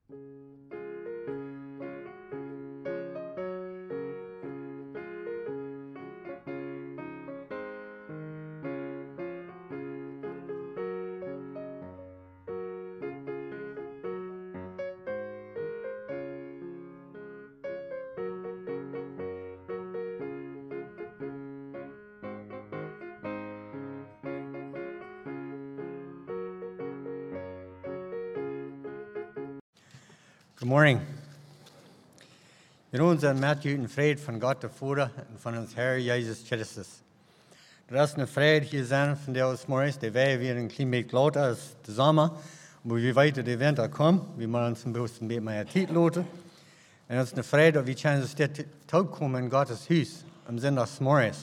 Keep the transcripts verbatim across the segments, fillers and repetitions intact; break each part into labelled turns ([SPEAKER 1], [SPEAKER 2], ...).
[SPEAKER 1] Good morning. Wir unseren Matthew in Fried von Gott der Vater und von uns Herr Jesus Christus. Das ist eine Fried hier sein von der aus Morris, der wäre wieder ein klein bisschen lauter als der Sommer, wo wir weiter der Winter kommen, wie man uns ein bisschen mehr Zeit loten. Und es ist eine Fried, dass wir können uns der Tag kommen in Gottes Haus am Sonntag Morris.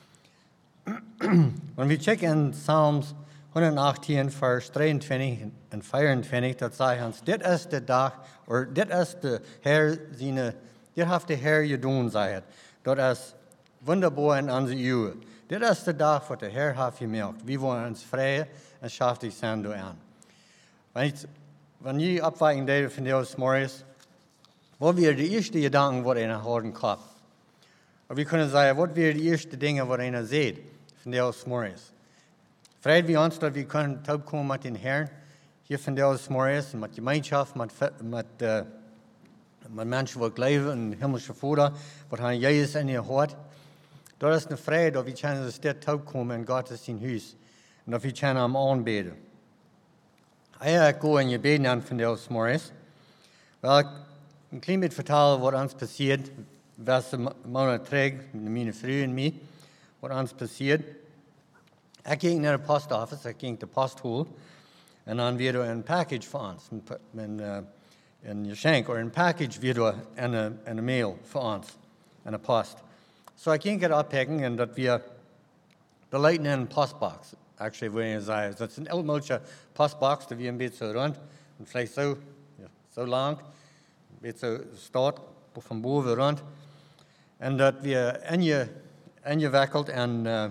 [SPEAKER 1] Wenn wir checken in Psalms honderdachttien, Vers drieëntwintig en vierentwintig, dat zei ons, dit is de dag, of dit is de Heer, zijn, dit heeft de Heer gedaan, zei het. Dat is wonderbaar in onze eeuwen. Dit is de dag wat de Heer heeft gemaakt. We willen ons vrij en schaffen die zijn door aan. Wanneer je opwachting deed van deze morgens, wat weer de eerste gedanken wat een houden kop? Of we kunnen zeggen, wat weer de eerste dingen wat een ziet van deze morgens? Vrij wie ons dat we kunnen terugkomen met den Herrn, hier van deze morgens, met gemeenschap, met, met, uh, met mensen die leven in de hemelse Vader, wat hij Jezus in je hart. Dat is een vrij dat we kunnen dus dit terugkomen in Gottes zijn huis. En dat we kunnen hem aanbeden. Ja, ik ga in je beden aan van deze morgens. Wel, ik een klein beetje vertellen wat ons passiert, was de mannen terug, mijn vrouw en mij, wat ons passiert. Ik ging naar de post office, ik ging de post halen. En dan weer een package voor ons, een, uh, een geschenk, of een package weer en een, een mail voor ons, en een post. So ik ging het oppikken en dat we de leiden in een postbox, actually, wil je zeggen. Dat is een oudmoedje postbox, dat we een beetje rond, en vielleicht zo, ja, zo lang, een beetje start, van boven rond. En dat we in je, in je wikkelt en... Uh,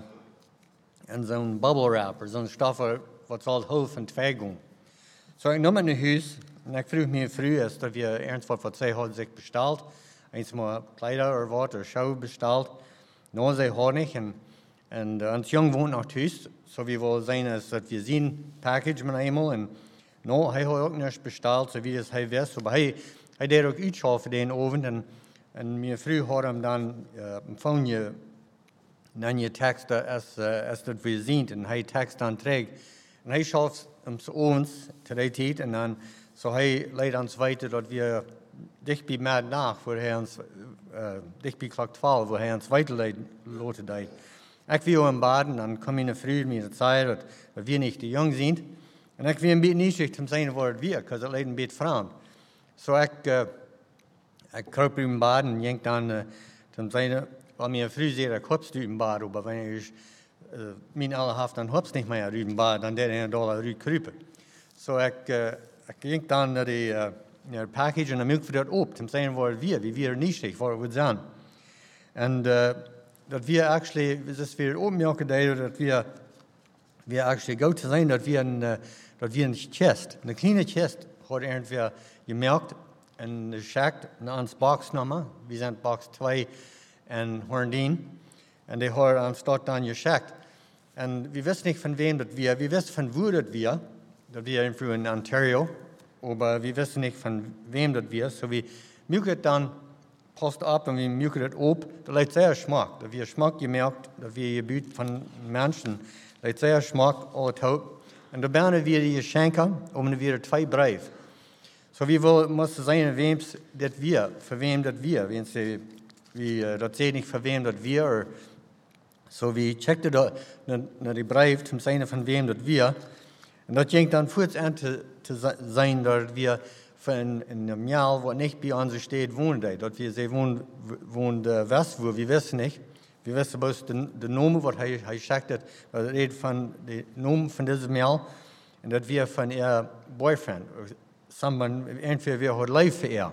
[SPEAKER 1] en zo'n bubble wrap, zo'n stof wat zal half en twee gaan. Zo, ik nam het naar huis en ik vroeg mijn vrouw, als dat we ergens wat wat zij had zich besteld, eens maar kleider of wat, of schouw besteld. Nou, zij had niet en, en uh, ons jong woont nog thuis, zo we willen zijn als dat we zien package met eenmaal en nou, hij had ook niets besteld, zo wie dat hij wist, maar hij, hij deed ook uitschaffen den avond en, en mijn vrouw had hem dan uh, een je en dan je tekst als, uh, als dat we zien en hij tekst dan terug. En hij schaft hem zu ons te die tijd en dan zo hij leidt ons weiter dat we dicht bij middernacht, voor hij ons, uh, dicht bij klok twaalf, waar hij ons weiterleiden laten deed. Ik wil hem baden, dan kom mijn vrouw me te zeggen dat, dat we niet te jong zijn. En ik wil een beetje nieuwsgierig te zijn waar het weer, want het leidt een beetje vreemd. Zo ik, uh, ik kroop in hem baden en ging dan uh, te zijn. Weil mir früher sehr ein Hopsdübenbad, aber wenn ich äh, mein allerhaft dann Hops nicht mehr Rübenbad, dann der eine Dollar Rüd krüpen. So ich, äh, ich ging dann naar die uh, naar package en dan milk voor dat op. Toen zijn we weer, wie weer niet voor we zijn. En uh, dat we actually, das wir opmerken deden, dat we, we actually goed te zijn, dat we een, uh, dat we een chest, een kleine chest, had irgendwie gemerkt en geschakt naar ons boxnummer. We zijn box twee. En Horndien. En die hadden ons dort dan geschickt. En we wisten niet van wem dat we, we wisten van wo dat we, dat we irgendwo in Ontario, maar we wisten niet van wem dat we. So we muiken het dan post op en we muiken het op. Dat lijkt zeer smaak. Dat we smaak gemerkt, dat we gebuurd van mensen. Dat lijkt zeer smaak, al het hoop. En dan bijna weer die geschenken, om weer twee brief. So we willen, moesten zijn wem dat we, voor wem dat we, wens ze wie, dat zei niet van wem dat we, or, so we checkten naar die brief te zijn van wem dat we. En dat ging dan voort aan te, te zijn dat we van een jaar wat niet bij onze stad woonden. Dat we ze woonden, woonden west, wo we wisten niet. We wisten bloß de, de naam wat hij, hij checkte, dat reed van de naam van deze mail. En dat we van haar boyfriend, someone, entweder we had lief voor haar.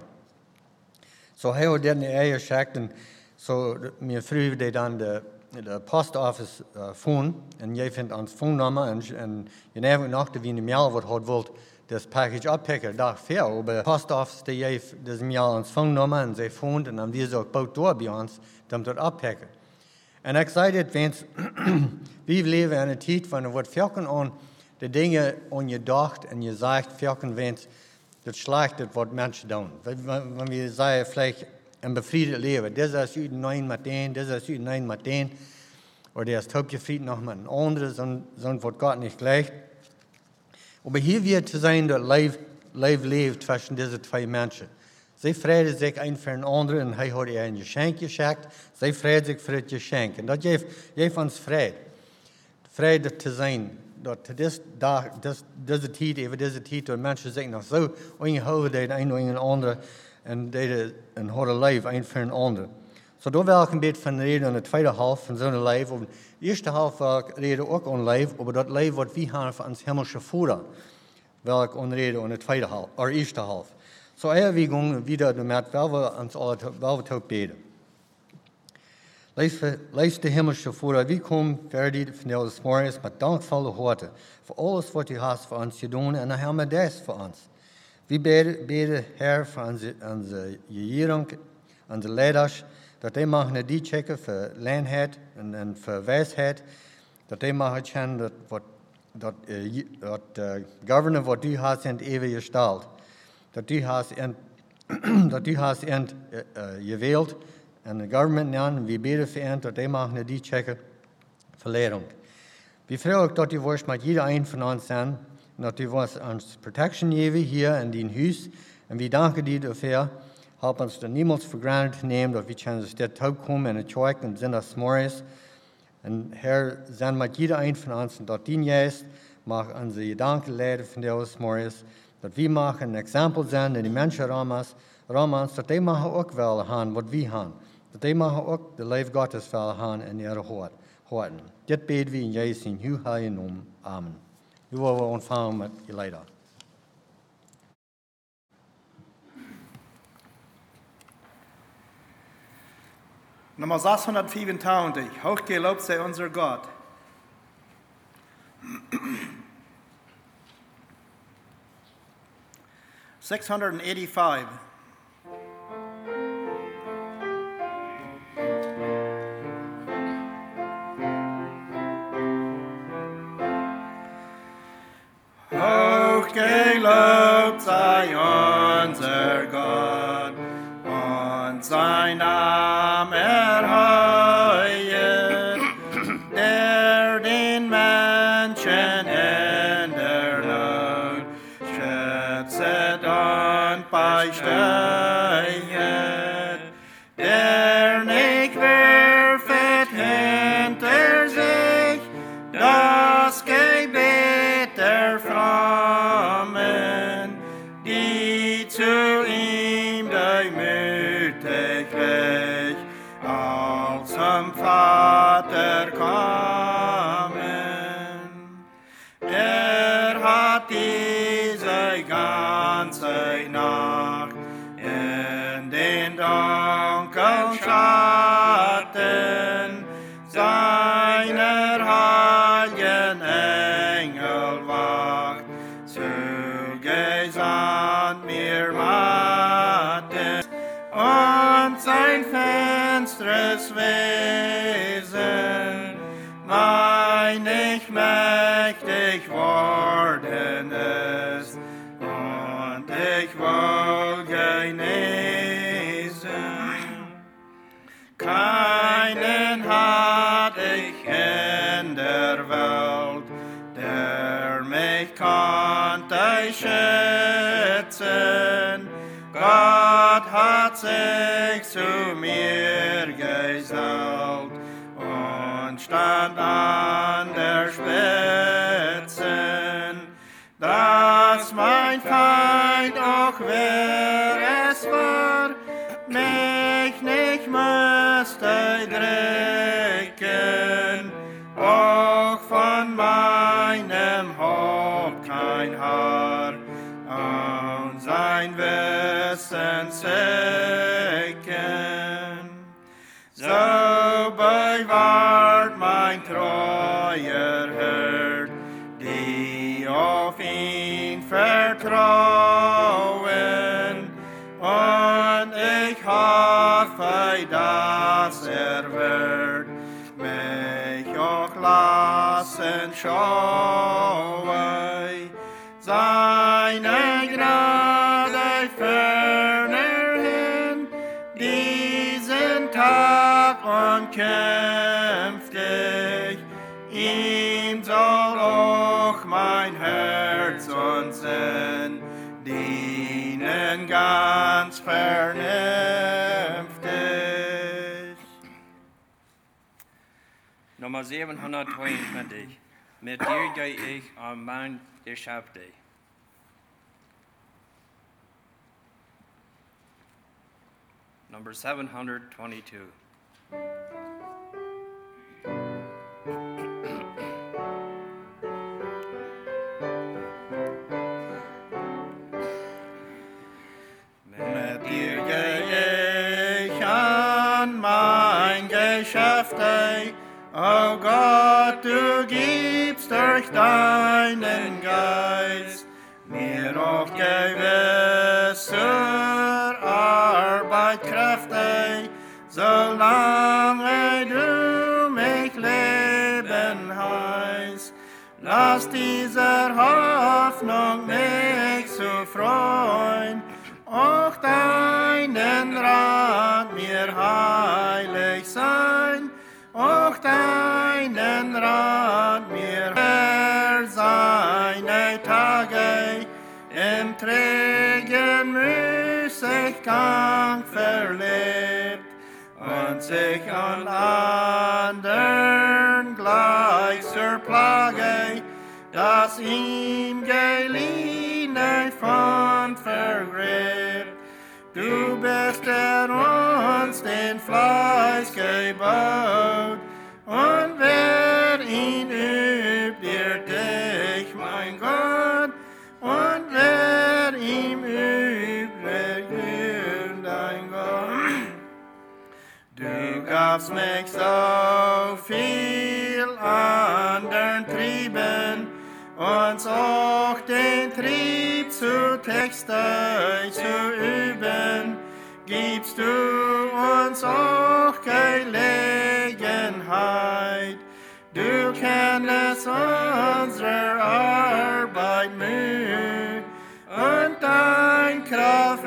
[SPEAKER 1] So hij had dat naar haar gecheckt en so mijn vrouw deed dan de, de post office uh, phone en jij vindt ons phone nummer en, en je neemt nog dat we een mail wat had wilt das Package abpacken, Tag vier, aber Post Office, die jij das mir ans Fangnummer und sie fand und dann wir so gebaut durch bei uns, damit dort abpacken. Und ich sage das, wenn wir leben in einer Zeit, wenn wir verken an die Dinge an gedacht und gesagt, verken, wenn das schlecht ist, was Menschen tun. Wenn wir sagen, vielleicht ein befriedetes Leben, das ist üben nein mit denen, das ist üben nein mit denen, oder der ist hauptgefrieden noch mit einem anderen, sonst wird Gott nicht gleich. Aber hier wird zu sein, dass Leben lebt zwischen diesen zwei Menschen. Sie freuen sich ein für den anderen und er hat ihr ein Geschenk geschenkt. Sie freuen sich für das Geschenk. Und das gibt uns Freude. Freude zu sein. Dass das, das, diese Zeit, über diese Zeit, dass Menschen sich noch so eingehouden, ein oder ein andere, und die ein hartes Leben ein für den anderen. So, da will ich ein bisschen von reden, in der zweiten Hälfte von so einem Leben. Und die erste Hälfte will ich reden auch an Leben, aber das Leben, was wir haben von uns himmlische Vater, will ich an reden in der zweiten Hälfte, oder ersten Hälfte. So, er wir gehen wieder damit, weil wir uns alle, weil wir beten. Liefste himmlische Vater, wir kommen fertig von dieses Morgens mit dankvollen Worten für alles, was du hast für uns getan, und dann haben wir das für uns. Wir beten, beten Herr, für unsere, unsere Regierung, unsere Leiter, dass die machen die checken für Landheit und, und für Weisheit, dass die machen können, dass, dass, dass der Governor, was du hast, in ewig gestellt, dass du hast, in, dass du hast in, uh, gewählt, und das Government nennen, wir beten für ihn, dass die machen die checken für Lehrung. Wir freuen uns, dass du wirst mit jeder einen von uns sein, und dass du wirst uns Protection geben hier in dein Haus, und wir danken dir dafür. Help uns da niemals für granted zu nehmen, dass wir können das Tag kommen in der Kirche und sind das Morgens. Und Herr, sind mit jeder ein von uns, und dass dein Geist mag unsere Gedanken leiten von dir aus Morgens, dass wir machen ein Exempel sind, in die Menschen um uns, dass die machen auch wollen haben, was wir haben. Dass die machen auch das Leben Gottes wollen haben in ihre Horten. Das beten wir in Jesu heiligen Namen. Amen. Du wollen wir anfangen mit ihr Leiter.
[SPEAKER 2] Nummer sechshundertvierundzwanzig, hochgelobt sei unser Gott. six hundred eighty-five. Hochgelobt sei unser Gott und sein Name erhöht, der den Menschen in der Not schützt und beisteht, der nicht wirft hinter sich das Gebet der Frommen, die zu ihm demütiglich als zum Vater kommen. Er hat diese ganze Nacht in den dunklen Schatten seiner heiligen Engelwacht zugesandt mir Mattes und sein finstres Wesen meinig mächtig worden ist und ich wohl genesen. Keinen hat ich in der Welt, der mich konnte schützen. Gott hat sich zu mir gesellt und stand an der Spitze, dass mein Feind auch wer es war, mich nicht müsste drücken, auch von meinem Haupt kein Haar und sein Wissen sicken. So bewahrt mein treuer Hirt, die auf ihn vertrauen, vertrauen. Und ich hoffe, dass er wird mich auch lassen schauen. Seine Gnade ferner hin, diesen Tag und künftig. Ihm soll auch mein Herz und Sinn dienen ganz vernünftig.
[SPEAKER 3] Nummer siebenhundertzweiundzwanzig. Mit dir gehe ich an mein Geschäfte. Number seven hundred twenty-two.
[SPEAKER 2] Mit dir gehe ich an mein Geschäfte, o Gott, du gibst durch deinen Geist mir auch gewisse Arbeit, Kräfte, solange du mich leben heißt. Lass dieser Hoffnung mich zu freuen, auch deinen Rat mir heilig sein, auch deinen Rat mir her seine Tage im trägen Müßiggang verlebt und sich an andern gleich zur Plage, das ihm geliehen von vergräbt. Du bist, der uns den Fleiß gebaut, und wer ihn übt, irrt dich, mein Gott, und wer ihm übt, wird dein Gott. Du gabst mich so viel andern Trieben, uns auch den Trieb zu Texte zu üben, gibst du uns auch Gelegenheit. Du kennst unsere Arbeit Mühe, und dein Kraft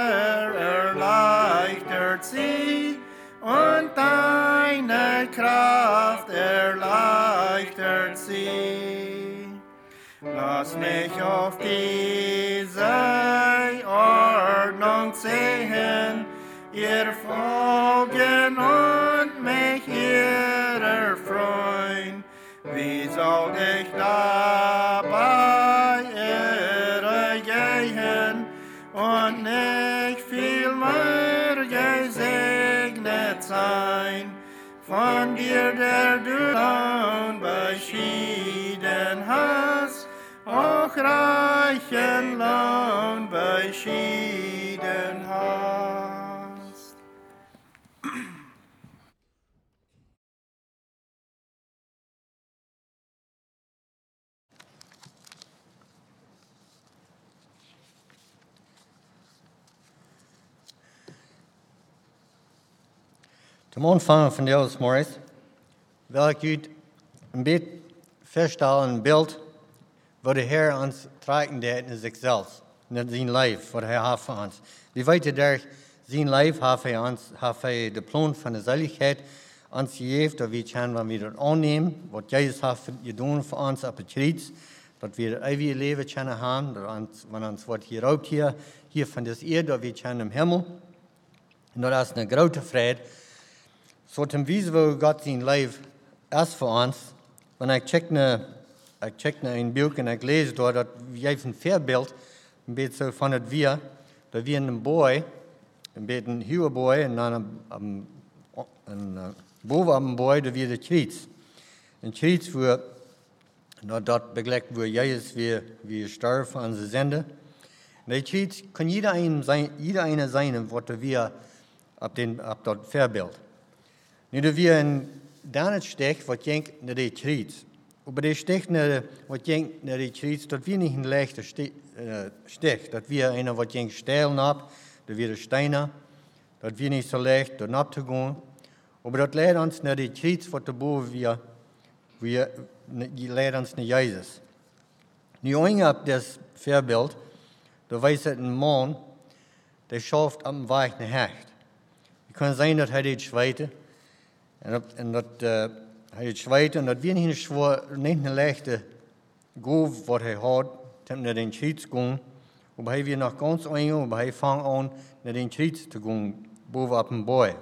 [SPEAKER 2] erleichtert sie, und deine Kraft erleichtert sie. Lass mich auf diese Ordnung sehen, ihr folgen und mich ihr erfreuen. Wie soll ich dabei irre gehen und nicht viel mehr gesegnet sein? Von dir, der du Lohn beschieden hast, auch reichen Lohn beschieden hast.
[SPEAKER 1] Zum Anfang von der aus Morris wil ik u een beetje feststellen, een beeld, wat de Heer ons trekken deed in zichzelf, in zijn leven, wat hij heeft voor ons. We weten door zijn leven heeft hij, ons, heeft hij de plan van de zaligheid ons gegeven, dat we kunnen, wanneer we dat aannemen, wat Jezus heeft gedaan voor ons op het kruis, dat we het eeuwige leven kunnen hebben, dat ons, wanneer ons wordt geroopt hier, hier van deze eeuw, dat we kunnen im Himmel. En dat is een grote vrede. Zo ten wijze waar God zijn leven is voor ons, wanneer ik check naar, ik check naar een boek en ik lees door, dat geeft een voorbeeld, een beetje zo van het weer, dat we een boy, een beetje een huwe boy, en dan een, een, een, een boven een boy, dat we de kruis. Een kruis voor, dat, dat begrijpt waar Jezus weer, weer sterft aan zijn zende. En die kruis kan iedereen zijn, iedereen zijn, wat we op, den, op dat voorbeeld. Nu dat we een dan het steek wat jenk naar die kruis. aber die Stich, was denkt, die Krieg, dat wir nicht ein leichter Stich, dat wir einer, was denkt, stehlen ab, dat wir Steiner, dat wir nicht so leicht, dort abzugehen. Aber das leidt uns nicht die Krieg, was da boven wir, wir, die leidt uns nicht Jesus. Nu, een op das Voorbeeld, da weiß het een man, der schafft op een weg naar Hecht. Het kan zijn dat hij dit schweite, en, en dat uh, hij dit schweite, en dat weer niet schwer, niet een leichte goof wat hij had, om naar den Schiets te gaan. Maar hij weer nog ganz eng, maar hij vangt aan naar den Schiets te gaan, boven op een boy.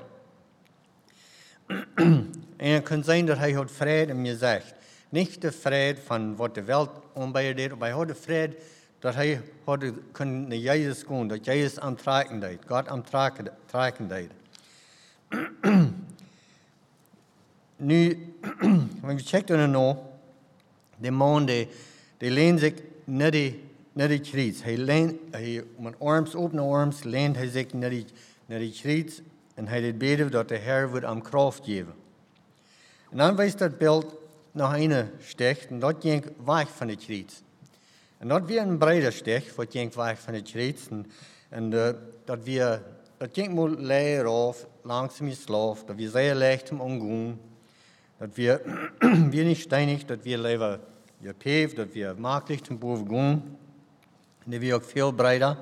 [SPEAKER 1] En het kan zijn dat hij had vrede in je zegt. Niet de vrede van wat de wereld aanbieden deed, maar hij had de vrede dat hij had kunnen naar Jezus gaan, dat Jezus aantrekken deed, God aantrekken deed. Nu, wenn we checken er nou, de man die, die leent zich naar die, naar die kriets. Hij leent, hij, met arms, opene arms, leent hij zich naar die, naar die kriets en hij deed bidden dat de Heer wordt hem kracht geven. En dan wijst dat beeld nach einer Stech, und dort ging weg von der Kriez. Und dort wir ein breiter Stech, was ging weg von der Kriez, und, und uh, dort wir, dort ging mal leer auf, langsam in Schlaf, dort wir sehr leicht zum Umgehen, dort wir, wir nicht steinig, dort wir lieber gepaved, dort wir maglich zum Boven gehen, und dort wir auch viel breiter.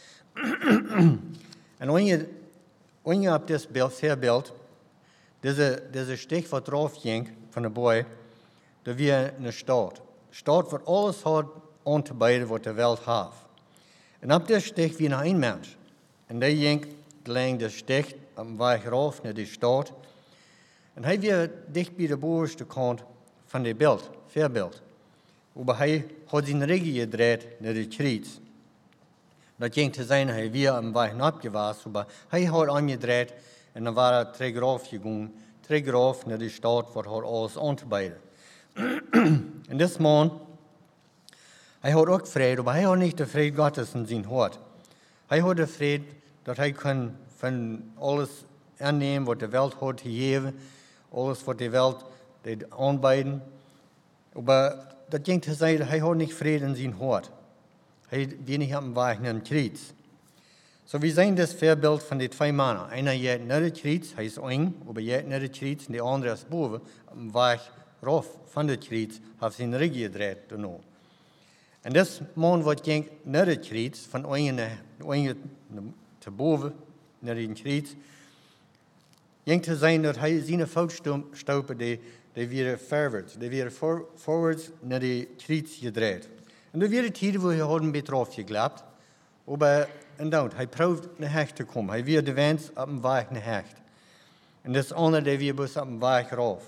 [SPEAKER 1] Und wenn ihr, wenn ihr auf das Bild, Vorbild, diese, diese Stech, was drauf ging, von der Boy, dat wir eine Stadt. Stadt, wat alles hat anzubieten, wat de Welt hat. En op der Stich wie noch ein Mensch. En der ging lang der Stich am Weg rauf naar die Stadt. En hij weer dicht bij de bovenste kant van het beeld, Voorbeeld. Maar hij had zijn ruggen gedraaid naar de Kriez. Dat ging te zijn, hij weer am Weg napgewaast, maar hij had aangedraaid en dan waren er terug raufgegaan, terug rauf naar die Stadt, wat had alles aanzubieden. En deze man, hij had ook vrede, maar hij had niet de vrede Gottes in zijn hart. Hij had de vrede dat hij kon van alles aannemen wat de wereld had gegeven, alles wat de wereld deed aanbieden. Maar dat ging te zeggen, hij had niet vrede in zijn hart. Hij was niet op een weg naar een kriez. So we zijn das Voorbeeld van die twee mannen. Einer gaat naar de kriez, hij is eng, maar gaat naar de kriez, en de andere is boven, op een weg rauf van de kriez, heeft zijn rug gedraaid daarna. En das man wat ging naar de kriez, van enge te boven, naar de kriez, ging te zijn dat hij zijn voetstopen, die, die weer voorwaarts, die weer voor, voorwaarts naar de kriez gedraaid. En er waren tijden waar hij had een beetje afgeklapt, maar inderdaad, hij probeerde naar Hecht te komen. Hij weer de wens op een weg naar Hecht. En dat is andere die weer bus op een weg rauf.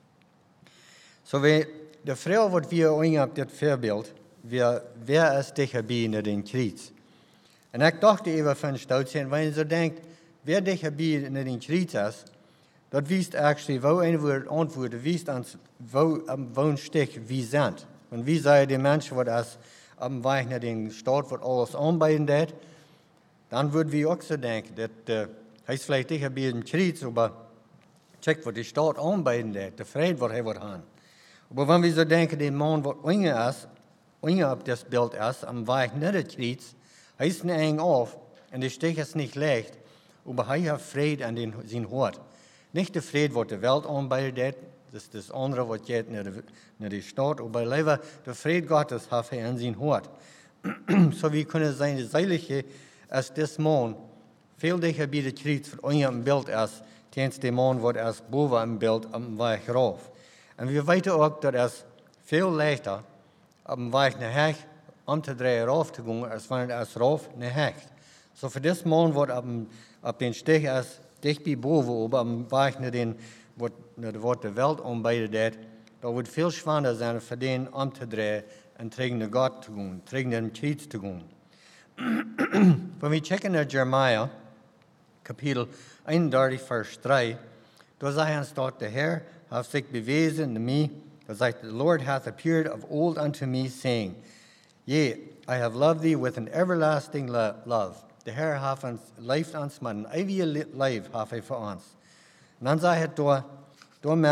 [SPEAKER 1] So we, de vrouw wat we oingen op dit voorbeeld, wer, wer is dichterbij naar de kriez? En ik dacht even van stout zijn, wanneer je zo denkt, wer dichterbij naar de kriez is, dat wijst actually, wo een woord antwoorden, wijst ons, wo een stuk wie zijn. Want wie zijn die mensen wat als op een weg naar de stad wat alles aanbieden deed, dan würden wir auch so denken, dat uh, hij is vielleicht dichterbij in de kriez, maar check wat de stad aanbieden deed, de vrede wat hij wordt aan. Maar wenn wir so denken, der Mann, der unge ist, unge auf das Bild ist, am Weg nach der Kriez, er ist nicht eng auf, und der Stich ist nicht leicht, aber er hat Frieden an den, sein Hort. Nicht der Frieden, was die Welt anbietet, das ist das andere, was geht nach der, nach der Stadt, aber lieber der Frieden Gottes hat er an sein Hort. So wie können sein, das Seilige, als das Mann viel dichter bei der Kriez für unge am Bild ist, als der Mann, was erst boven am Bild am Weg rauf. En we weten ook dat het veel leichter op een weg naar Hecht om te draaien rauf te gaan, als wanneer het rauf naar Hecht. So voor deze man wordt op, op den Stich als dicht bij boven, op een weg naar, den, wat, naar de, wat de wereld aanbieden deed, dat wordt veel zwaarder zijn voor den om te draaien en terug naar God te gaan, terug naar de kriez te gaan. Wanneer we checken naar Jeremiah, kapitel eenendertig, vers drie, daar zegt ons dat de Heer have sich bewezen to me, that like the Lord hath appeared of old unto me, saying, Yea, I have loved thee with an everlasting lo- love. De Heer hath ons leeft ons, maar een eeuwige leef hath hij voor ons. En dan zei het door, door met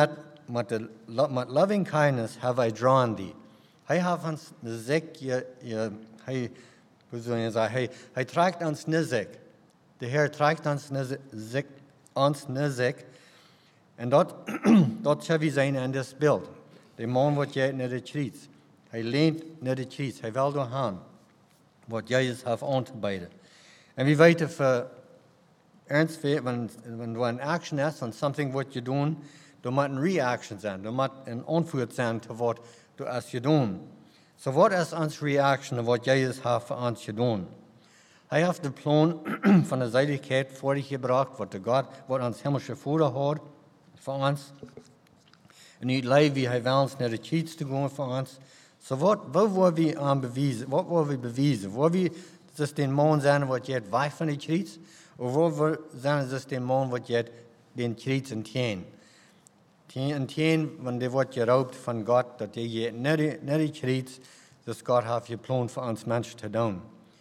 [SPEAKER 1] met, de, met loving kindness have I drawn thee. Hij heeft ons nezek, je, je, hij, hoe zou je zeggen, hij, hij trekt ons nezek. De Heer trekt ons nezek, ons nezek. En dat, dat zou we zijn in dit beeld. De man wordt jij naar de kriets. Hij leent naar de kriets. Hij wil door gaan. Wat Jezus heeft aan te bieden. En we weten voor ernst, when, when een action is van something wat je doet, er moet een reaction zijn. Er moet een antwoord zijn te wat du als je doet. So wat is onze reaction op wat Jezus heeft voor ons gedaan? Hij heeft de plan van de zijdigheid voorgebracht, wat de God, wat ons hemelse Vader had voor ons. En niet leven wie hij wil ons naar de kriets te gaan voor ons. So wat, wat worden we aan bewijzen? Wat worden we bewijzen? Worden we dus den man zijn wat je weg van de kriets? Of worden we zijn dus den man wat je den kriets en teen? En teen, wanneer wordt geroopt van God, dat je naar de, naar de kriets, dus God heeft je plan voor ons mensen te doen.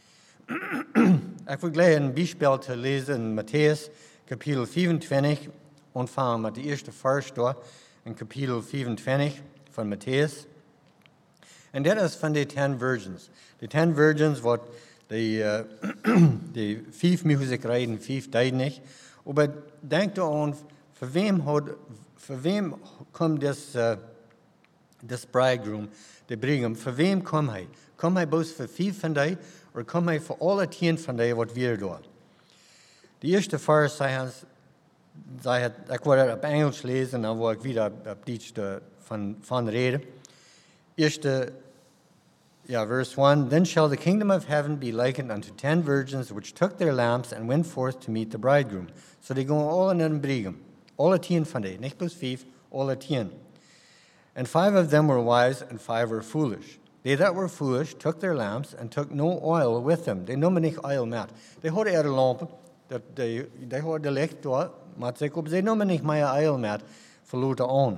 [SPEAKER 1] Ik wil gleich een Beispiel te lezen in Matthäus, kapitel vierentwintig, ontvangen met de eerste vers door, in kapitel vierentwintig van Matthäus. En dat is van de ten virgins. De ten virgins, wat de, uh, de vijf muziek rijden, vijf tijden niet. Maar denk aan, voor wem, had, voor wem komt this, uh, this bridegroom, de bridegroom, voor wem komt hij? Komt hij boos voor vijf van die, of komt hij voor alle tien van die wat weer doen? De eerste vers zei hij, zei het, ik wil het op Engels lezen, dan wil ik weer op, op Duits van, van reden. Eerste, ja, verse one. Then shall the kingdom of heaven be likened unto ten virgins which took their lamps and went forth to meet the bridegroom. So they go all in een bridegroom. Alle tien van die, niet plus vijf, alle tien. And five of them were wise and five were foolish. They that were foolish took their lamps and took no oil with them. They namen niet oil met. They hadden er lampen, dat they, they hadden licht door, maar ze namen niet meer oil met, verloten aan.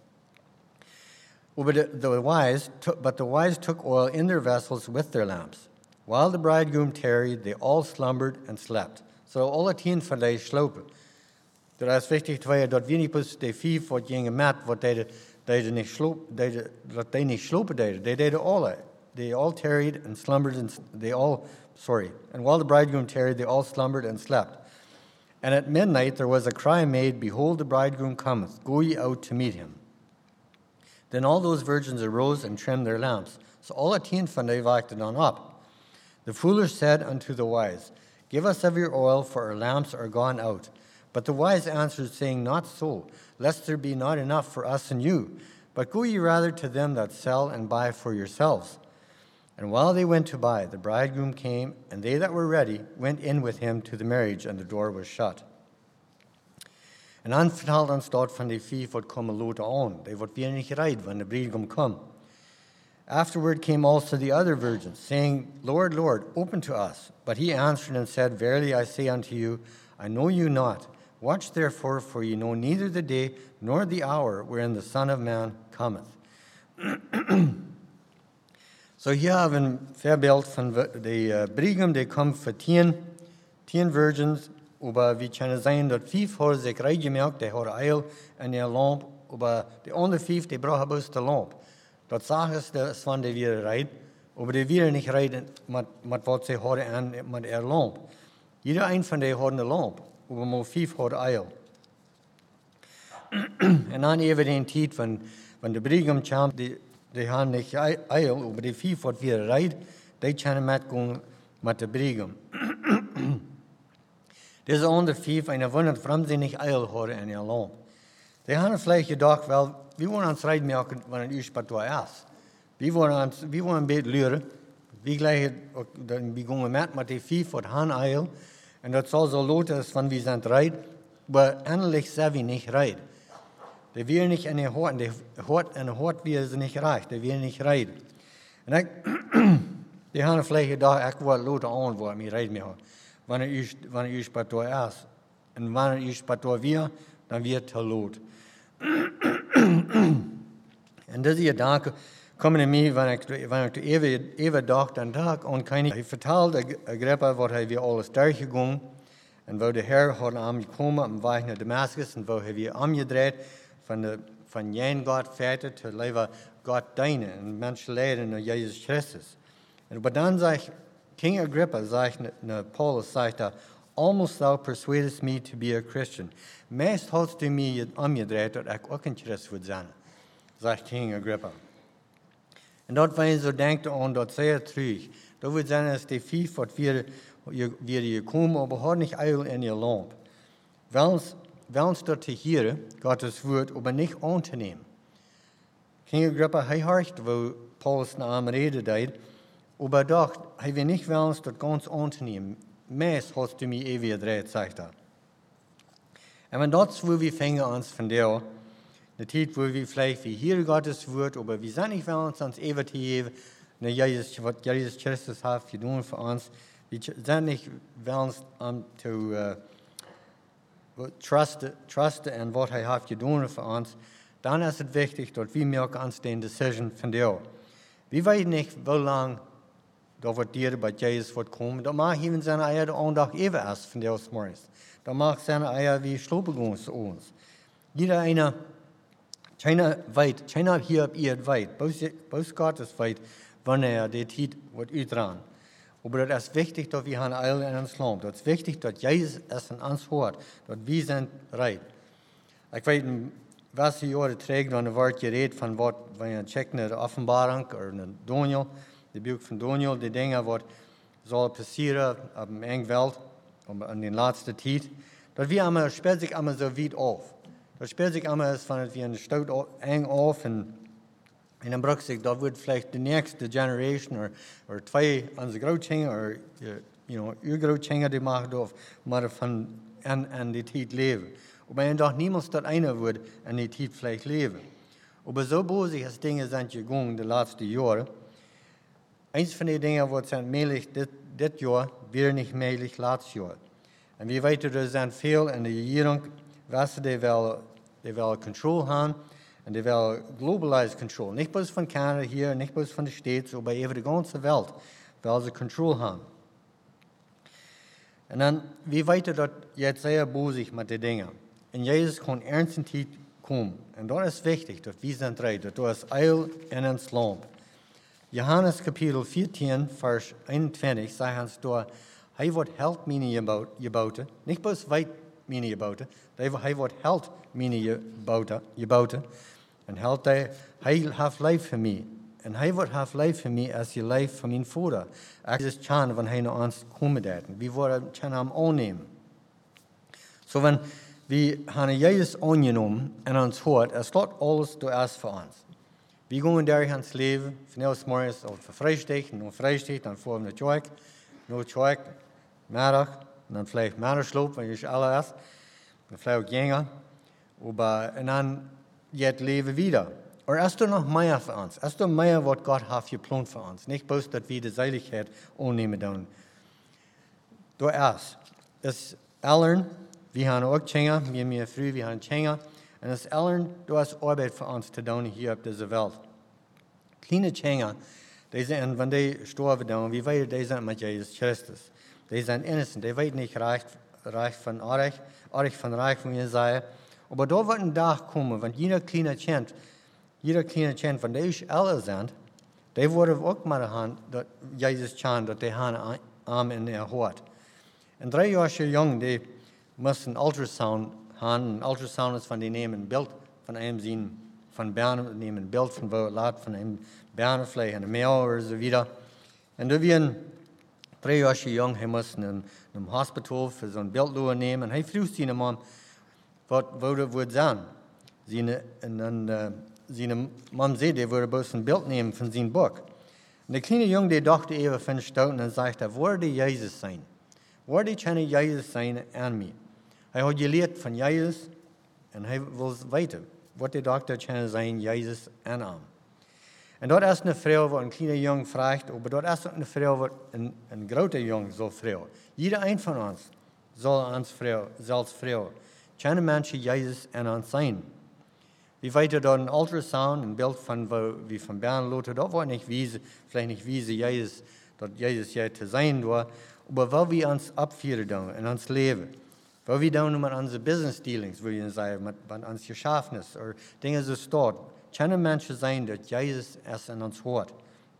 [SPEAKER 1] But the, the wise took, but the wise took oil in their vessels with their lamps. While the bridegroom tarried, they all slumbered and slept. So alle tien van die slopen. Dat is wichtig te weten dat we niet pas de vijf wat gingen met, wat deden, deden niet slopen, deden, dat die niet slopen deden. They deden alle. They all tarried and slumbered and they all, sorry. And while the bridegroom tarried, they all slumbered and slept. And at midnight there was a cry made, Behold, the bridegroom cometh. Go ye out to meet him. Then all those virgins arose and trimmed their lamps. So alle tien van die waakten dan op. The foolish said unto the wise, Give us of your oil, for our lamps are gone out. But the wise answered, saying, Not so, lest there be not enough for us and you. But go ye rather to them that sell and buy for yourselves. And while they went to buy, the bridegroom came, and they that were ready went in with him to the marriage, and the door was shut. En dan vertelt ons dat van die vijf wat komen loten aan. Die wordt weer niet gereid when the bridegroom come. Afterward came also the other virgins, saying, Lord, Lord, open to us. But he answered and said, Verily I say unto you, I know you not. Watch therefore, for ye know neither the day nor the hour wherein the Son of Man cometh. So hier hebben we een voorbeeld van de uh, bridegroom, die komt voor tien, tien virgins. Aber wir können sehen, dass fünf haben sich reich gemerkt, die haben Eil in der Lampe, aber die anderen fünf, die brauchen bloß die Lampe. Das sagt es, dass von die wieder rein, aber die wieder nicht rein mit, mit was sie haben mit der Lampe. Jeder ein von denen hat eine Lampe, aber nur fünf hat Eil. Und dann eben den Zeit, wenn, wenn der Brigham kam, die, die haben nicht Eil, aber die fünf hat wieder rein, die können mitgehen mit der Brigham. Deze andere vijf, en wundert, waarom ze niet eil hadden in hun land. Die hadden vielleicht gedacht, wel, we willen ons rijden maken wanneer het uurspatoor is. We willen ons, we willen een beetje leren. We gleich, we gaan met met die vijf wat han eil. En dat zal zo loten als van we zijn rijden. Maar eindelijk zijn we niet rijden. Die willen niet in de hoort, die hoort en de hoort willen ze niet gereicht. Die willen niet rijden. En ik, die hadden vielleicht gedacht, ik wil loten aan waar we rijden mee. Wanneer het uurspatoor is. En wanneer het uurspatoor weer, dan weer te laat. En deze gedanken komen in mij, wanneer ik, wanneer ik even, even dacht, dan dacht ik aan keine. Hij vertelde Agrippa wat hij weer alles durchgegaan. En waar de Heer had aangekomen en weg naar Damascus. En waar hij weer omgedraaid van de, van jen God Vater te leven God deine en mensen leiden naar Jezus Christus. En maar dan zegt King Agrippa, zegt naar Paulus, zegt hij, almost thou persuadest me to be a Christian. Meest houdt u mij omgedraaid dat ik ook een Christ wil zijn, zegt King Agrippa. En dat wij zo denken aan dat zeer terug. Dat wil zijn als die vijf wat weer weer gekomen, maar had niet eil in je lamp. Wels, wels dat te hieren, Gottes woord, aber niet aan te nemen. King Agrippa, hij hoort wo Paulus naar hem reden deed, aber dacht, hij wil niet wels dat ganz aan te nemen. Meest hast du mij even gedreid, zegt hij. En wenn dat wo wir fängen uns von der, de tijd wo wir vielleicht wie hier Gottes woord, aber wir sind nicht wels uns even te geven, naar Jezus, wat Jezus Christus heeft gedaan voor ons. We zijn niet wels om te uh, trusten, trusten en wat hij heeft gedaan voor ons. Dan is het wichtig dat we maken ons de decision van der. We weten niet hoe lang dat wat dieren bij Jezus wordt komen. Dat mag even zijn eier de aandacht even is van der morgens. Dat mag zijn eier wie slopen gaan zu ons. Jeder einer, China weet, China hier op ihr weet, boos Gott is weet, wanneer die tijd wordt uitraan. Aber das ist wichtig, dass wir haben Eil in uns Land. Das ist wichtig, dass Jesus es in uns hört, dass wir sind rein. Ich weiß, was die Jahre trägt, dann wird geredet von was, wenn ihr checkt in der Offenbarung oder in Daniel, die Buch von Daniel, die Dinge, was soll passieren auf der engen Welt, in den letzten Zeit, dass wir einmal, spielt sich einmal so weit auf. Das spielt sich einmal, von wie ein Staut eng auf und En dan braucht zich, dat wordt vielleicht de nächste generation, of, of twee onze grootchingen, of you know, uw grootchingen, die maken dat, maar van en, en die tijd leven. Maar je dacht niemand dat einer wordt en die tijd vielleicht leven. Maar zo bozig als dingen zijn gegaan de laatste jaren. Eins van die dingen wat zijn mogelijk dit, dit jaar, weer niet mogelijk laatste jaar. En we weten, er zijn veel in de regering, waar die wel, die wel control hebben. En die wil globalized control. Niet bloß van Canada hier, niet bloß van de States, maar over de ganze Welt wil ze control hebben. En dan, we weten dat je zeer bozig met die dingen. En Jezus kan ernst in tijd komen. En dat is wichtig, dat we zijn rij, dat er is eil in ons land. Johannes kapitel veertien, vers eenentwintig, zegt ons daar, hij wordt held mijn geboten, niet bloß weit mijn geboten, hij wordt held mijn geboten. En held hij, hij heeft leven voor mij. En hij wordt heeft leven voor mij als je leven van mijn vader. Ik is het chan, wanneer hij naar ons komen deed. We worden chan hem aannemen. Zo, wenn we hebben Jezus aangenomen en ons hoort, er staat alles door ons voor ons. We gaan daar ons leven, van morgens op vrijdag, en dan vrijdag, dan voor naar kerk, naar kerk, middag, en dan vielleicht middagloop, wanneer je alle is, dan vielleicht gingen, en dan het leven wieder. Or is er nog meer voor ons? Is er meer wat God heeft gepland voor ons? Niet bloß dat we de zeiligheid aannemen doen. Door is. Is Ellern, we hebben ook Tjenga, meer meer vrouw, we hebben Tjenga. En is Ellern, door is arbeid voor ons te doen hier op deze wereld. Kleine Tjenga, die zijn, wanneer die sterven doen, we weten, die zijn met Jezus Christus. Die zijn innocent, die weten niet recht, recht van aardig, aardig van recht, van je zeggen. Maar daar wordt een dag komen, want jeder kleine kind, jeder kleine kind, van die alle zijn, die worden ook maar gaan, dat Jezus chan, dat die gaan arm in haar hoort. En drie jaar jong, die moesten een ultrasound gaan. Een ultrasound is van die nemen een beeld van hem zien, van Bern, nemen een beeld van waar laat van hem Bern vliegen, en een mail en zo wieder. En toen waren drie jaar jong, hij moest een, een hospital voor zo'n beeld nemen. En hij vroeg zijn man, wat wouden we zijn? Zijn, en dan, uh, zijn man zei, die wilde bloß een beeld nemen van zijn boek. En de kleine jongen die dacht even van stouten en zei, waar die Jezus zijn? Waar die kan Jezus zijn aan mij? Hij had geleerd van Jezus en hij wil weten wat die dokter kan zijn, Jezus aan hem. En dat is een vrouw wat een kleine jongen vraagt, maar dat is ook een vrouw wat een, een grote jongen zal vragen. Jeder een van ons zal ons vrouw, zelfs vrouw, kan mensen Jezus aan ons zijn. We weten dat een ultrasound, een beeld van wie van Bern laten, dat wordt niet wijzen, vielleicht niet wijzen Jezus, dat Jezus jij te zijn door, maar wat we ons opvieren doen in ons leven. Weil wir doen met onze business dealings, wil je zeggen, met, met ons geschaffenis, of dingen zo staat. Kunnen mensen zijn dat Jezus es in ons hoort.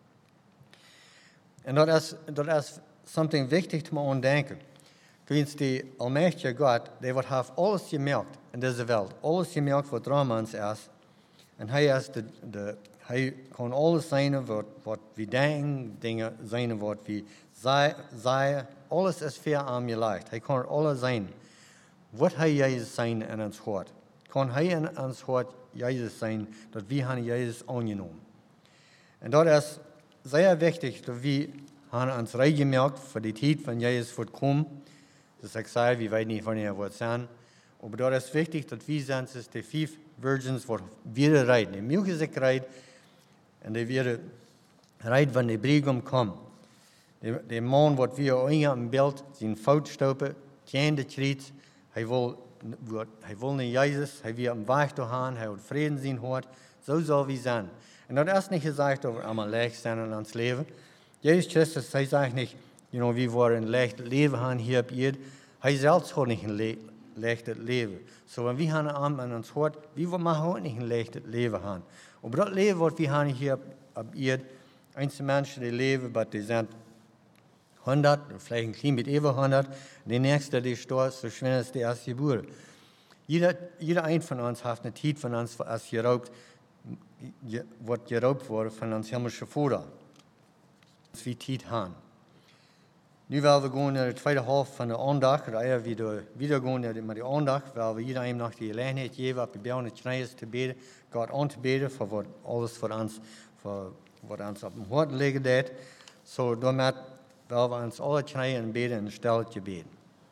[SPEAKER 1] En dat is, dat is something wichtig om aan te denken. Toen die almachtige God, die wordt heeft alles gemerkt in deze wereld. Alles gemerkt wat Ramans is. En hij is de, de hij kan alles zijn wat, wat we denken, dingen zijn wat we zeggen. Alles is ver aan je ligt. Hij kan alles zijn. Wat hij Jezus zijn in ons hart. Kan hij in ons hart Jezus zijn, dat we han Jezus aangenomen. En dat is zeer wichtig, dat we han ons rij gemerkt voor die tijd van Jezus wordt komen. Dus ik zei, we weten niet wanneer wordt zijn. Maar dat is wichtig, dat we zijn, dus de vijf virgins worden weer rijden. Die milk zich rijden, en die weer rijden wanneer de briegom komt. De, de man wordt weer in beeld, zijn fout stoppen, geen de kriet. Hij wil, hij wil naar Jezus, hij wil hem weg te gaan, hij wil vrede zien hoort. Zo zal we zijn. En dat is niet gezegd dat we allemaal leeg zijn in ons leven. Jezus Christus, hij zegt niet, you know, we worden een licht leven gaan hier op aarde. Hij zelfs had niet een le licht leven. Zo, so, we gaan aan in ons hart, we mogen ook niet een licht leven gaan. Op dat leven wat we gaan hier op, op aarde, einste mensen die leven, maar die zijn honderd, vielleicht ein klein bisschen über hundert. Der nächste, der stirbt, so schwer ist der erste geboren. Jeder, jeder ein von uns hat eine Zeit von uns, als geraubt, wird geraubt wurde von uns himmlischen Vater. Das wir Zeit haben. Nu werden wir gehen in die zweite Hälfte von der Andacht, oder eher wieder, wieder gehen mit der Andacht, weil wir jeder einem noch die Gelegenheit geben, ob wir bauen und schneien zu beten, Gott anzubeten, für was alles für uns, für was uns auf dem Herzen liegt. So, damit weil wir uns alle knien und beten und stellen Gebet.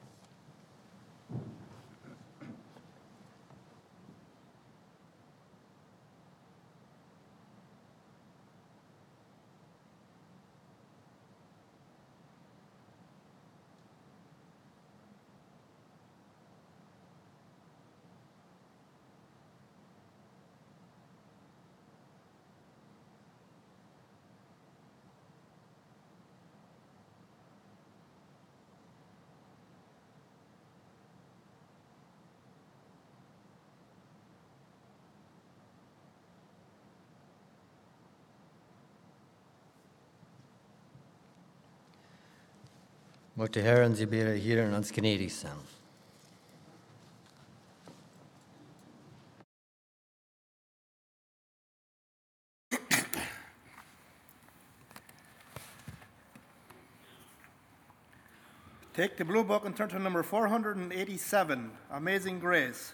[SPEAKER 1] Moet de Heer en zijn hier en ons gnädig zijn.
[SPEAKER 2] Take the blue book and turn to number four hundred eighty-seven, Amazing Grace.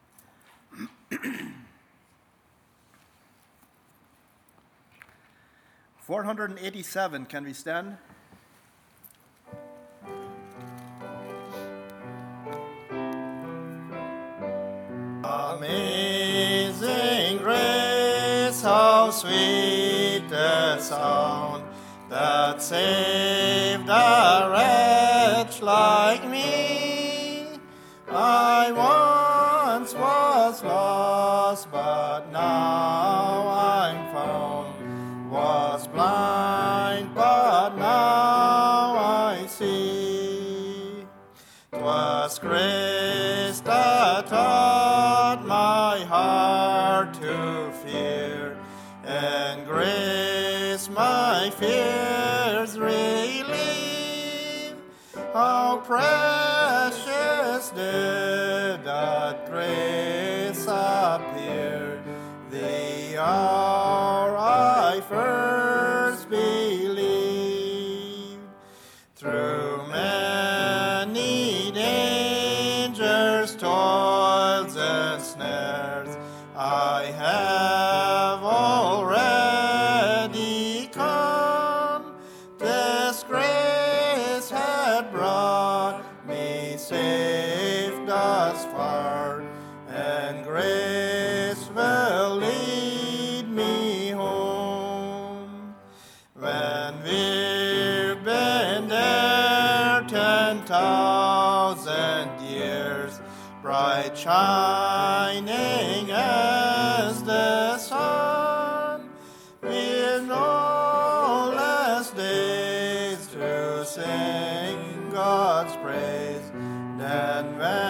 [SPEAKER 2] four hundred eighty-seven, can we stand? Amazing grace, how sweet the sound that saved a wretch like me. I once was lost, but now I'm found. Was blind, but now I see. 'Twas grace that taught my heart to fear, and grace my fears relieve. How precious did that grace appear, the hour I first believed. Through many dangers, toils, and snares, I have already come. This grace had brought me safe thus far, and grace will lead me home. When we've been there ten thousand years, bright shining as the sun, with no less days to sing God's praise than when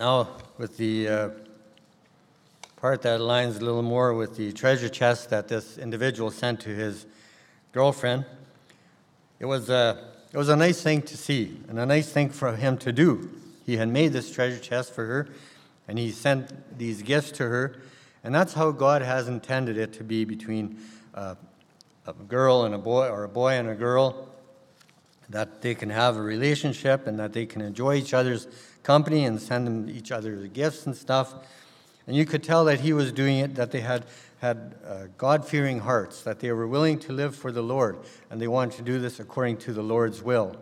[SPEAKER 1] Now, with the uh, part that aligns a little more with the treasure chest that this individual sent to his girlfriend, it was a, it was a nice thing to see and a nice thing for him to do. He had made this treasure chest for her, and he sent these gifts to her, and that's how God has intended it to be between uh, a girl and a boy, or a boy and a girl, that they can have a relationship and that they can enjoy each other's company and send them each other gifts and stuff. And you could tell that he was doing it, that they had had uh, God-fearing hearts, that they were willing to live for the Lord, and they wanted to do this according to the Lord's will.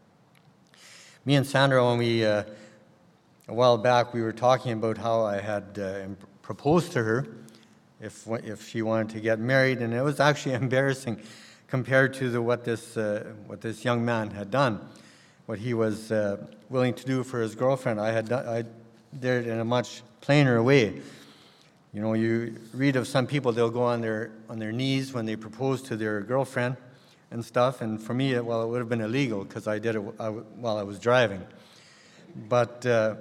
[SPEAKER 1] Me and Sandra, when we, uh, a while back, we were talking about how I had uh, proposed to her if if she wanted to get married, and it was actually embarrassing compared to the, what this uh, what this young man had done, what he was uh, willing to do for his girlfriend. I had done, I did it in a much plainer way. You know, you read of some people, they'll go on their on their knees when they propose to their girlfriend and stuff. And for me, well, it would have been illegal because I did it while I was driving. But uh,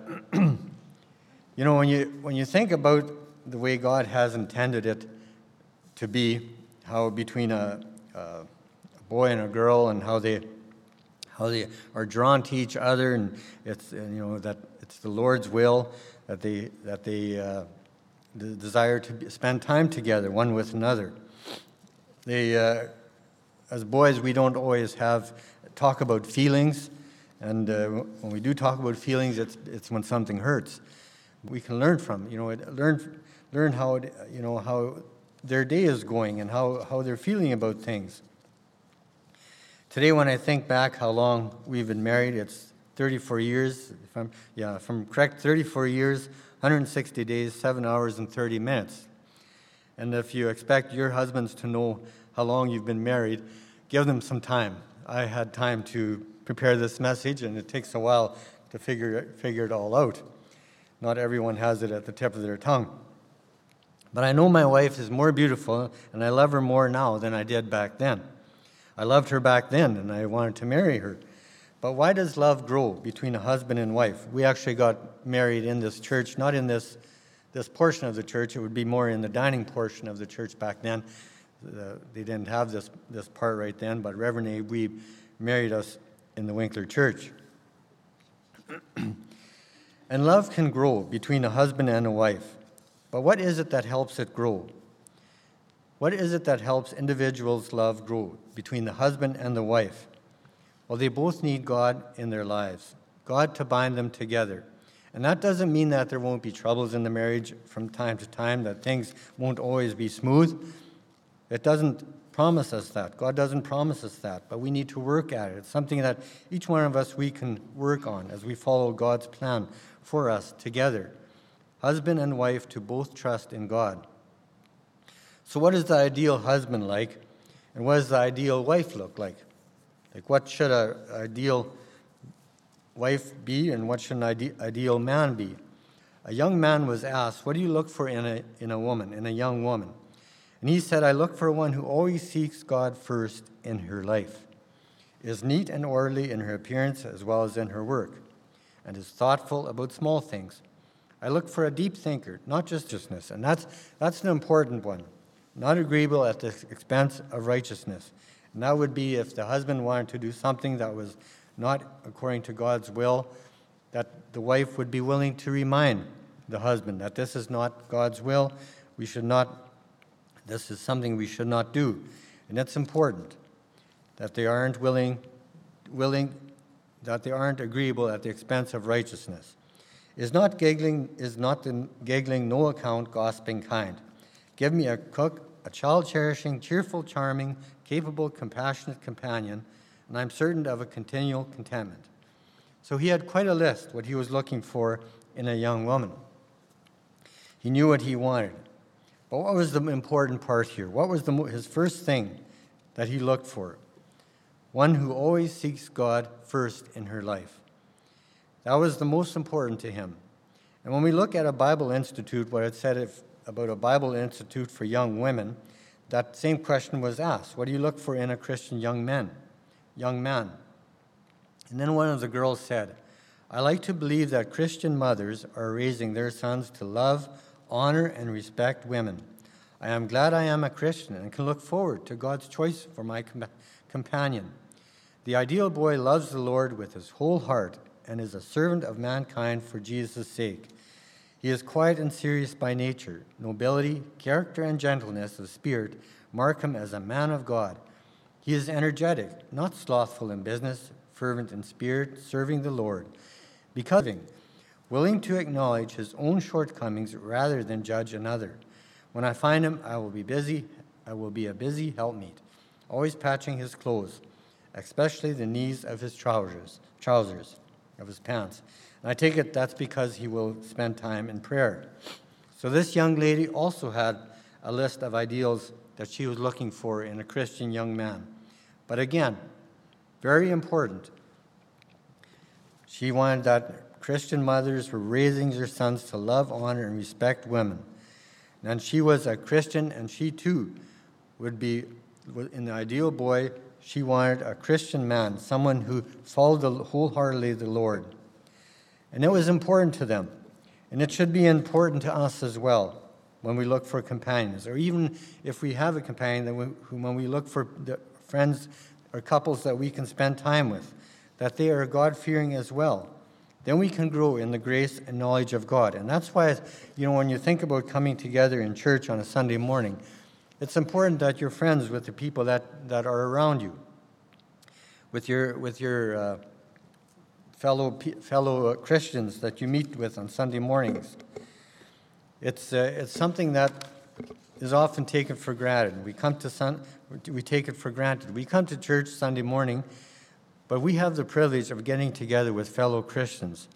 [SPEAKER 1] you know, when you when you think about the way God has intended it to be, how between a, a boy and a girl, and how they how they are drawn to each other, and it's you know that it's the Lord's will that they that they uh, the desire to spend time together, one with another. They, uh, as boys, we don't always have talk about feelings, and uh, when we do talk about feelings, it's it's when something hurts. We can learn from you know it, learn learn how it, you know how their day is going and how, how they're feeling about things. Today, when I think back how long we've been married, it's thirty-four years. If I'm, yeah, if I'm correct, thirty-four years, one hundred sixty days, seven hours, and thirty minutes. And if you expect your husbands to know how long you've been married, give them some time. I had time to prepare this message, and it takes a while to figure figure it all out. Not everyone has it at the tip of their tongue. But I know my wife is more beautiful, and I love her more now than I did back then. I loved her back then, and I wanted to marry her. But why does love grow between a husband and wife? We actually got married in this church, not in this, this portion of the church. It would be more in the dining portion of the church back then. Uh, they didn't have this, this part right then, but Reverend A. Weeb married us in the Winkler Church. And love can grow between a husband and a wife. But what is it that helps it grow? What is it that helps individuals' love grow between the husband and the wife? Well, they both need God in their lives, God to bind them together. And that doesn't mean that there won't be troubles in the marriage from time to time, that things won't always be smooth. It doesn't promise us that. God doesn't promise us that, but we need to work at it. It's something that each one of us, we can work on as we follow God's plan for us together. Husband and wife to both trust in God. So what is the ideal husband like, and what does the ideal wife look like? Like, what should an ideal wife be, and what should an ide- ideal man be? A young man was asked, what do you look for in a, in a woman, in a young woman? And he said, I look for one who always seeks God first in her life, is neat and orderly in her appearance as well as in her work, and is thoughtful about small things. I look for a deep thinker, not just righteousness, and that's that's an important one. Not agreeable at the expense of righteousness. And that would be if the husband wanted to do something that was not according to God's will, that the wife would be willing to remind the husband that this is not God's will. We should not, this is something we should not do. And it's important that they aren't willing, willing, that they aren't agreeable at the expense of righteousness. Is not giggling, is not the giggling, no account, gossiping kind. Give me a cook, a child-cherishing, cheerful, charming, capable, compassionate companion, and I'm certain of a continual contentment. So he had quite a list, what he was looking for in a young woman. He knew what he wanted. But what was the important part here? What was the, his first thing that he looked for? One who always seeks God first in her life. That was the most important to him. And when we look at a Bible Institute, what it said if, about a Bible Institute for young women, that same question was asked. What do you look for in a Christian young man? Young man. And then one of the girls said, I like to believe that Christian mothers are raising their sons to love, honor, and respect women. I am glad I am a Christian and can look forward to God's choice for my com- companion. The ideal boy loves the Lord with his whole heart and is a servant of mankind for Jesus' sake. He is quiet and serious by nature. Nobility, character, and gentleness of spirit mark him as a man of God. He is energetic, not slothful in business, fervent in spirit, serving the Lord. Because of willing to acknowledge his own shortcomings rather than judge another. When I find him, I will be busy. I will be a busy helpmeet, always patching his clothes, especially the knees of his trousers, trousers of his pants. And I take it that's because he will spend time in prayer. So this young lady also had a list of ideals that she was looking for in a Christian young man. But again, very important, she wanted that Christian mothers were raising their sons to love, honor, and respect women. And she was a Christian, and she too would be, in the ideal boy, she wanted a Christian man, someone who followed the, wholeheartedly the Lord. And it was important to them. And it should be important to us as well when we look for companions. Or even if we have a companion, then we, when we look for the friends or couples that we can spend time with, that they are God-fearing as well. Then we can grow in the grace and knowledge of God. And that's why, you know, when you think about coming together in church on a Sunday morning, it's important that you're friends with the people that, that are around you, with your with your uh, fellow fellow Christians that you meet with on Sunday mornings. It's uh, it's something that is often taken for granted. We come to sun, we take it for granted. We come to church Sunday morning, but we have the privilege of getting together with fellow Christians.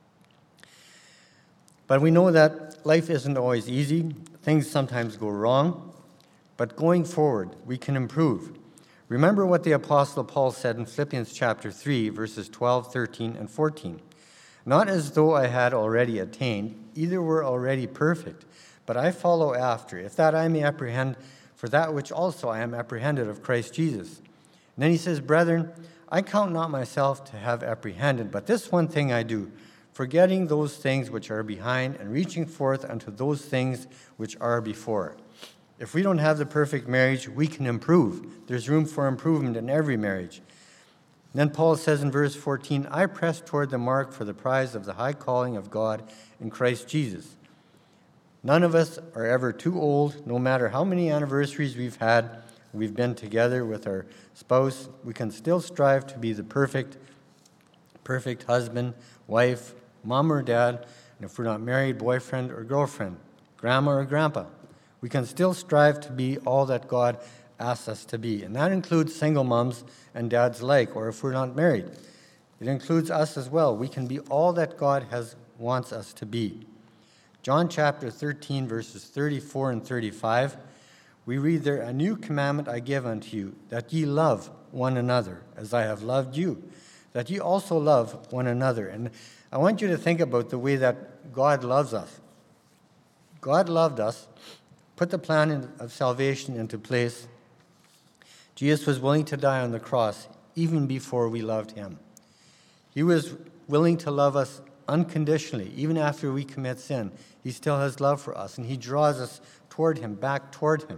[SPEAKER 1] But we know that life isn't always easy. Things sometimes go wrong. But going forward, we can improve. Remember what the Apostle Paul said in Philippians chapter three, verses twelve, thirteen, and fourteen. Not as though I had already attained, either were already perfect, but I follow after, if that I may apprehend for that which also I am apprehended of Christ Jesus. And then he says, Brethren, I count not myself to have apprehended, but this one thing I do, forgetting those things which are behind and reaching forth unto those things which are before. If we don't have the perfect marriage, we can improve. There's room for improvement in every marriage. And then Paul says in verse fourteen, I press toward the mark for the prize of the high calling of God in Christ Jesus. None of us are ever too old, no matter how many anniversaries we've had, we've been together with our spouse, we can still strive to be the perfect, perfect husband, wife, mom or dad, and if we're not married, boyfriend or girlfriend, grandma or grandpa. We can still strive to be all that God asks us to be. And that includes single moms and dads alike, or if we're not married. It includes us as well. We can be all that God has wants us to be. John chapter thirteen, verses thirty-four and thirty-five, we read there, A new commandment I give unto you, that ye love one another, as I have loved you, that ye also love one another. And I want you to think about the way that God loves us. God loved us, put the plan of salvation into place. Jesus was willing to die on the cross even before we loved him. He was willing to love us unconditionally, even after we commit sin. He still has love for us, and he draws us toward him, back toward him.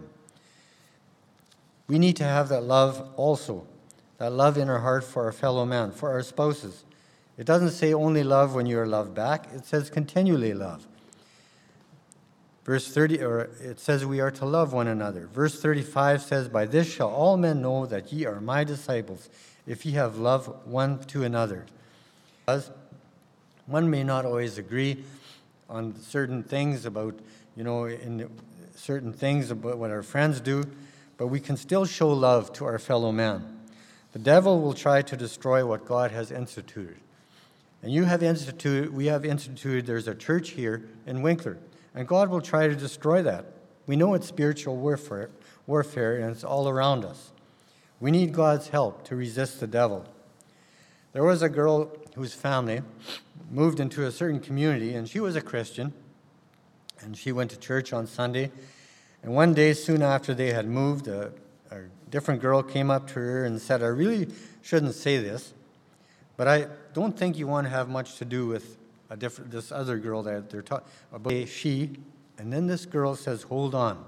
[SPEAKER 1] We need to have that love also, that love in our heart for our fellow man, for our spouses. It doesn't say only love when you are loved back. It says continually love. Verse thirty, or it says we are to love one another. Verse thirty-five says, By this shall all men know that ye are my disciples, if ye have love one to another. Because one may not always agree on certain things about, you know, in certain things about what our friends do, but we can still show love to our fellow man. The devil will try to destroy what God has instituted. And you have instituted, we have instituted, there's a church here in Winkler. And God will try to destroy that. We know it's spiritual warfare, warfare, and it's all around us. We need God's help to resist the devil. There was a girl whose family moved into a certain community, and she was a Christian, and she went to church on Sunday. And one day, soon after they had moved, a, a different girl came up to her and said, I really shouldn't say this, But I don't think you want to have much to do with a different, this other girl that they're talking about. She, and then this girl says, hold on.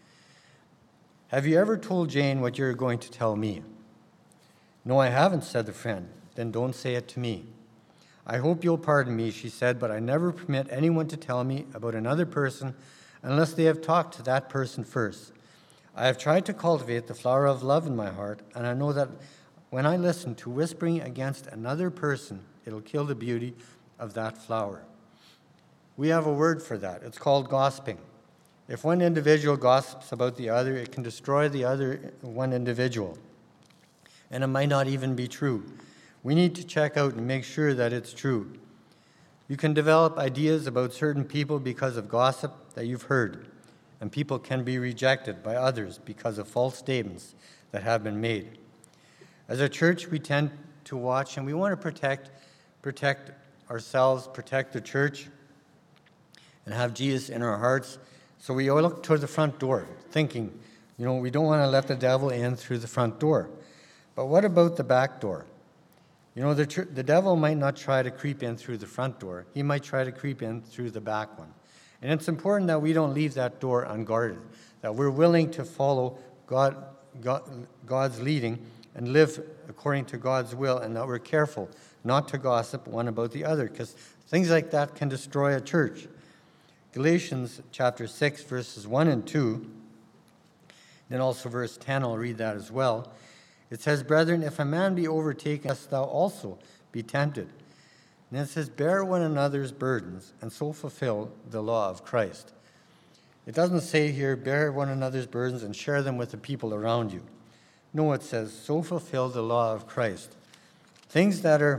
[SPEAKER 1] Have you ever told Jane what you're going to tell me? No, I haven't, said the friend. Then don't say it to me. I hope you'll pardon me, she said, but I never permit anyone to tell me about another person unless they have talked to that person first. I have tried to cultivate the flower of love in my heart, and I know that when I listen to whispering against another person, it'll kill the beauty of that flower. We have a word for that. It's called gossiping. If one individual gossips about the other, it can destroy the other one individual. And it might not even be true. We need to check out and make sure that it's true. You can develop ideas about certain people because of gossip that you've heard, and people can be rejected by others because of false statements that have been made. As a church, we tend to watch, and we want to protect, protect ourselves, protect the church, and have Jesus in our hearts. So we all look toward the front door, thinking, you know, we don't want to let the devil in through the front door. But what about the back door? You know, the, tr- the devil might not try to creep in through the front door. He might try to creep in through the back one. And it's important that we don't leave that door unguarded, that we're willing to follow God, God, God's leading and live according to God's will, and that we're careful not to gossip one about the other, because things like that can destroy a church. Galatians chapter six, verses one and two, then also verse ten, I'll read that as well. It says, brethren, if a man be overtaken, lest thou also be tempted. And it says, bear one another's burdens, and so fulfill the law of Christ. It doesn't say here, bear one another's burdens and share them with the people around you. No, it says, so fulfill the law of Christ. Things that are,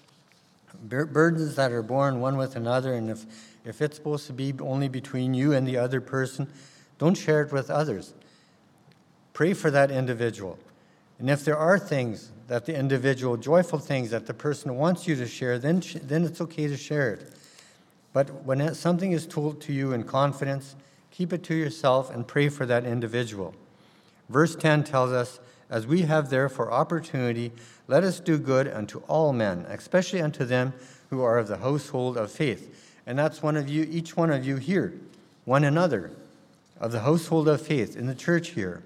[SPEAKER 1] burdens that are borne one with another, and if, if it's supposed to be only between you and the other person, don't share it with others. Pray for that individual. And if there are things that the individual, joyful things that the person wants you to share, then, sh- then it's okay to share it. But when it, something is told to you in confidence, keep it to yourself and pray for that individual. Verse ten tells us, as we have therefore opportunity, let us do good unto all men, especially unto them who are of the household of faith. And that's one of you, each one of you here, one another, of the household of faith in the church here.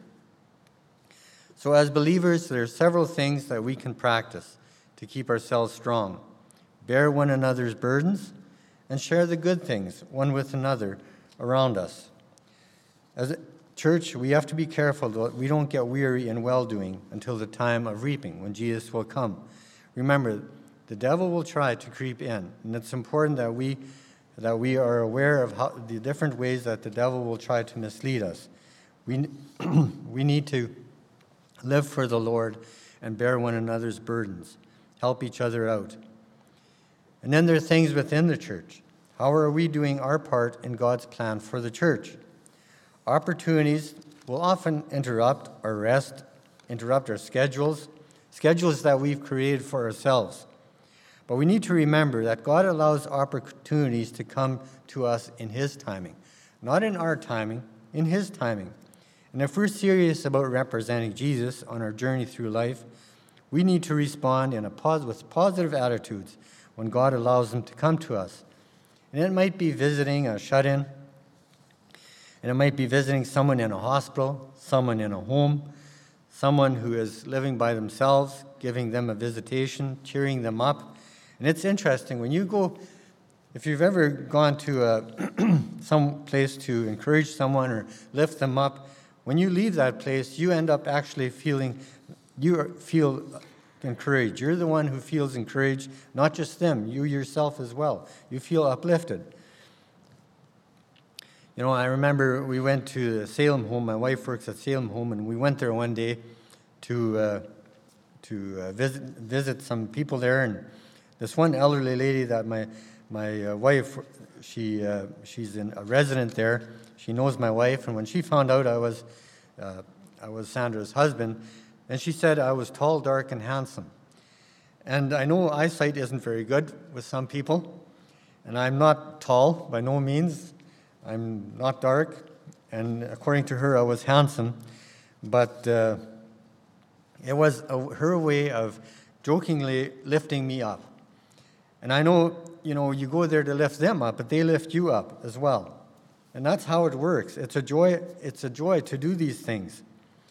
[SPEAKER 1] So as believers, there are several things that we can practice to keep ourselves strong. Bear one another's burdens and share the good things one with another around us. As a church, we have to be careful that we don't get weary in well-doing until the time of reaping, when Jesus will come. Remember, the devil will try to creep in, and it's important that we that we are aware of how, the different ways that the devil will try to mislead us. We we need to live for the Lord and bear one another's burdens. Help each other out. And then there are things within the church. How are we doing our part in God's plan for the church? Opportunities will often interrupt our rest, interrupt our schedules, schedules that we've created for ourselves. But we need to remember that God allows opportunities to come to us in His timing. Not in our timing, in His timing. And if we're serious about representing Jesus on our journey through life, we need to respond in a pos- with positive attitudes when God allows them to come to us. And it might be visiting a shut-in, and it might be visiting someone in a hospital, someone in a home, someone who is living by themselves, giving them a visitation, cheering them up. And it's interesting, when you go, if you've ever gone to a, some place to encourage someone or lift them up, when you leave that place, you end up actually feeling, you feel encouraged. You're the one who feels encouraged, not just them, you yourself as well. You feel uplifted. You know, I remember we went to the Salem home. My wife works at Salem home, and we went there one day to uh, to uh, visit visit some people there. And this one elderly lady that my my uh, wife, she uh, she's in, a resident there. She knows my wife, and when she found out I was uh, I was Sandra's husband, and she said I was tall, dark, and handsome. And I know eyesight isn't very good with some people, and I'm not tall by no means. I'm not dark, and according to her, I was handsome. But uh, it was a, her way of jokingly lifting me up. And I know, you know, you go there to lift them up, but they lift you up as well. And that's how it works. It's a joy, it's a joy to do these things.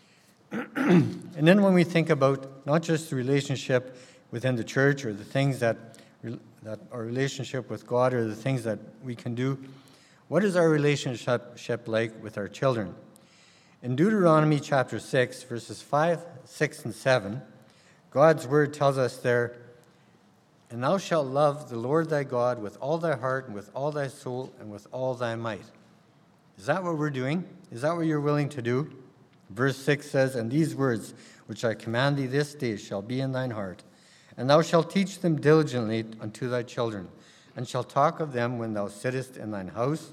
[SPEAKER 1] And then when we think about not just the relationship within the church or the things that, that our relationship with God or the things that we can do, what is our relationship like with our children? In Deuteronomy chapter six, verses five, six, and seven, God's word tells us there, "And thou shalt love the Lord thy God with all thy heart and with all thy soul and with all thy might." Is that what we're doing? Is that what you're willing to do? Verse six says, "And these words which I command thee this day shall be in thine heart, and thou shalt teach them diligently unto thy children, and shalt talk of them when thou sittest in thine house,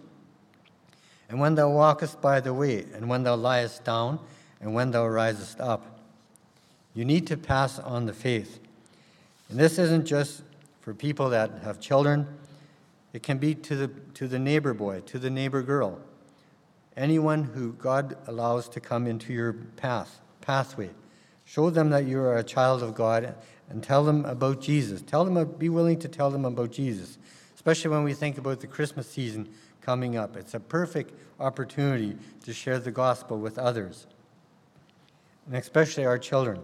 [SPEAKER 1] and when thou walkest by the way, and when thou liest down, and when thou risest up." You need to pass on the faith. And this isn't just for people that have children. It can be to the, to the neighbor boy, to the neighbor girl, anyone who God allows to come into your path, pathway. Show them that you are a child of God and tell them about Jesus. Tell them, be willing to tell them about Jesus, especially when we think about the Christmas season coming up. It's a perfect opportunity to share the gospel with others, and especially our children,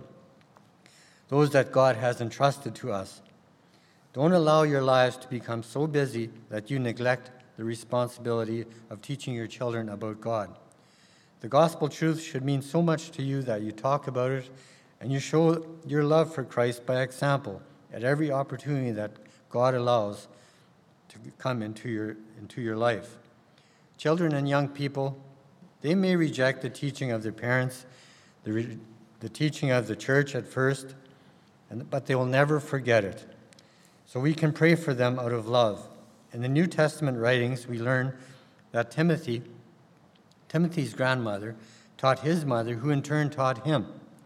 [SPEAKER 1] those that God has entrusted to us. Don't allow your lives to become so busy that you neglect the responsibility of teaching your children about God. The gospel truth should mean so much to you that you talk about it and you show your love for Christ by example at every opportunity that God allows to come into your, into your life. Children and young people, they may reject the teaching of their parents, the, re, the teaching of the church at first, and, but they will never forget it. So we can pray for them out of love. In the New Testament writings, we learn that Timothy, Timothy's grandmother, taught his mother, who in turn taught him.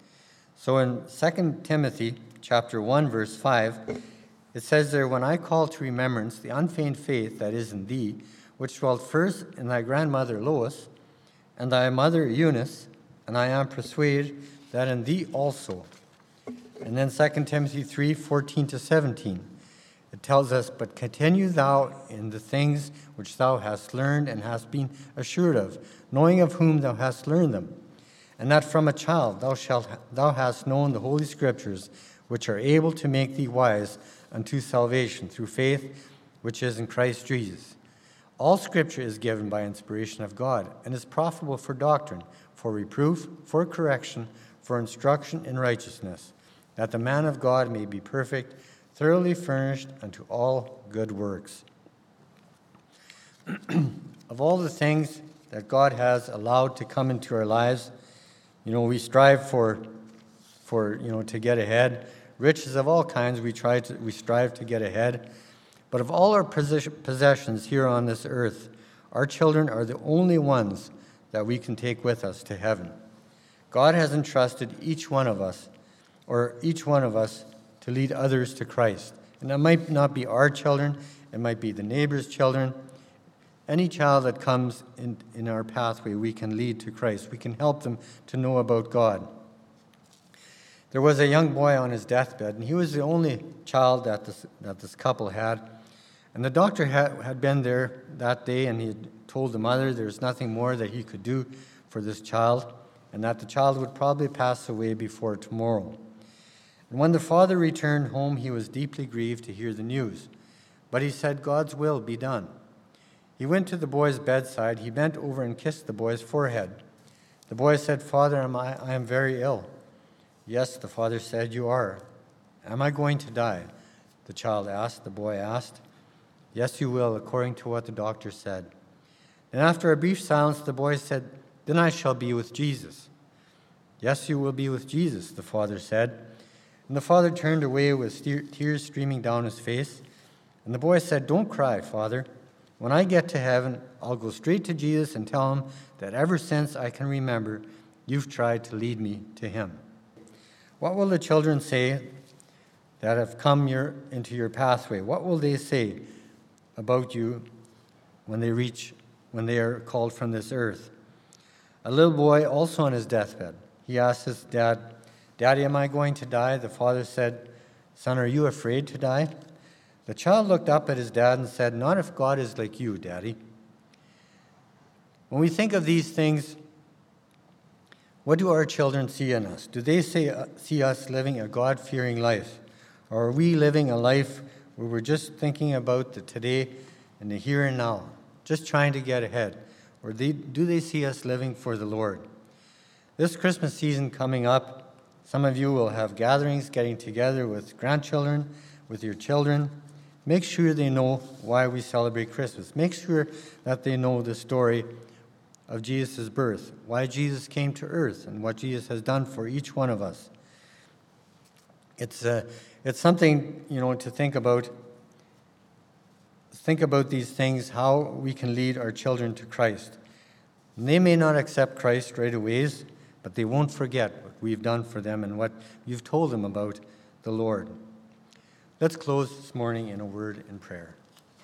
[SPEAKER 1] So in Second Timothy chapter one, verse five, it says there, "When I call to remembrance the unfeigned faith that is in thee, which dwelt first in thy grandmother Lois, and thy mother Eunice, and I am persuaded that in thee also." And then Second Timothy three, fourteen to seventeen. It tells us, "But continue thou in the things which thou hast learned and hast been assured of, knowing of whom thou hast learned them, and that from a child thou shalt thou hast known the holy scriptures, which are able to make thee wise unto salvation through faith which is in Christ Jesus. All scripture is given by inspiration of God, and is profitable for doctrine, for reproof, for correction, for instruction in righteousness, that the man of God may be perfect, thoroughly furnished unto all good works." Of all the things that God has allowed to come into our lives, you know, we strive for, for you know, to get ahead. Riches of all kinds, we try to, we strive to get ahead. But of all our possessions here on this earth, our children are the only ones that we can take with us to heaven. God has entrusted each one of us, or each one of us, to lead others to Christ. And that might not be our children, it might be the neighbor's children. Any child that comes in, in our pathway, we can lead to Christ. We can help them to know about God. There was a young boy on his deathbed, and he was the only child that this, that this couple had. And the doctor had, had been there that day, and he had told the mother there's nothing more that he could do for this child, and that the child would probably pass away before tomorrow. And when the father returned home, he was deeply grieved to hear the news. But he said, "God's will be done." He went to the boy's bedside. He bent over and kissed the boy's forehead. The boy said, "Father, am I, I am very ill." "Yes," the father said, "you are." "Am I going to die?" the child asked. The boy asked. "Yes, you will, according to what the doctor said." And after a brief silence, the boy said, "Then I shall be with Jesus." "Yes, you will be with Jesus," the father said. And the father turned away with tears streaming down his face. And the boy said, "Don't cry, Father. When I get to heaven, I'll go straight to Jesus and tell him that ever since I can remember, you've tried to lead me to him." What will the children say that have come your, into your pathway? What will they say about you when they reach, when they are called from this earth? A little boy, also on his deathbed, he asked his dad, "Daddy, am I going to die?" The father said, Son, are you afraid to die? The child looked up at his dad and said, Not if God is like you, Daddy. When we think of these things, what do our children see in us? Do they say, uh, see us living a God-fearing life? Or are we living a life where we're just thinking about the today and the here and now, just trying to get ahead? Or they, do they see us living for the Lord? This Christmas season coming up, some of you will have gatherings, getting together with grandchildren, with your children. Make sure they know why we celebrate Christmas. Make sure that they know the story of Jesus' birth, why Jesus came to earth, and what Jesus has done for each one of us. It's uh, it's something, you know, to think about. Think about these things, how we can lead our children to Christ. And they may not accept Christ right away, but they won't forget what we've done for them and what you've told them about the Lord. Let's close this morning in a word in prayer.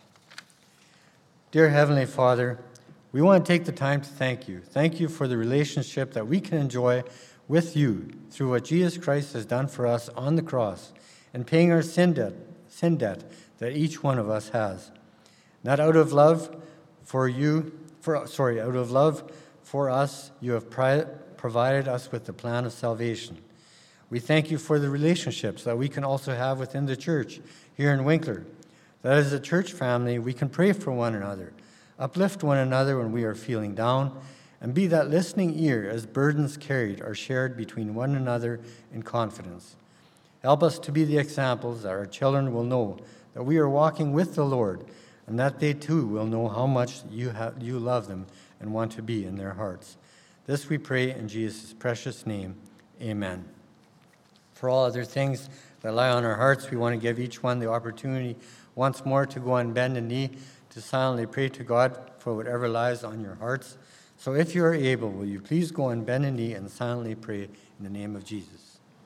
[SPEAKER 1] Dear Heavenly Father, we want to take the time to thank you. Thank you for the relationship that we can enjoy with you through what Jesus Christ has done for us on the cross and paying our sin debt, sin debt that each one of us has. Not out of love for you, for sorry, out of love for us, you have pri- provided us with the plan of salvation. We thank you for the relationships that we can also have within the church here in Winkler. That as a church family, we can pray for one another, uplift one another when we are feeling down, and be that listening ear as burdens carried are shared between one another in confidence. Help us to be the examples that our children will know that we are walking with the Lord, and that they too will know how much you have, you love them and want to be in their hearts. This we pray in Jesus' precious name. Amen. For all other things that lie on our hearts, we want to give each one the opportunity once more to go on bend the knee to silently pray to God for whatever lies on your hearts. So if you are able, will you please go on bend the knee and silently pray in the name of Jesus.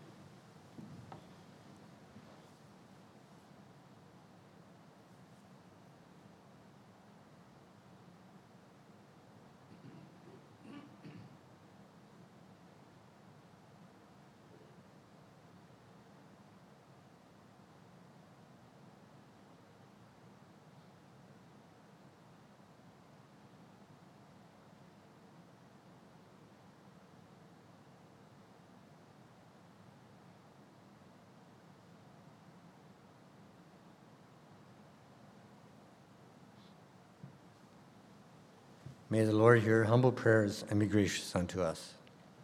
[SPEAKER 1] May the Lord hear humble prayers and be gracious unto us.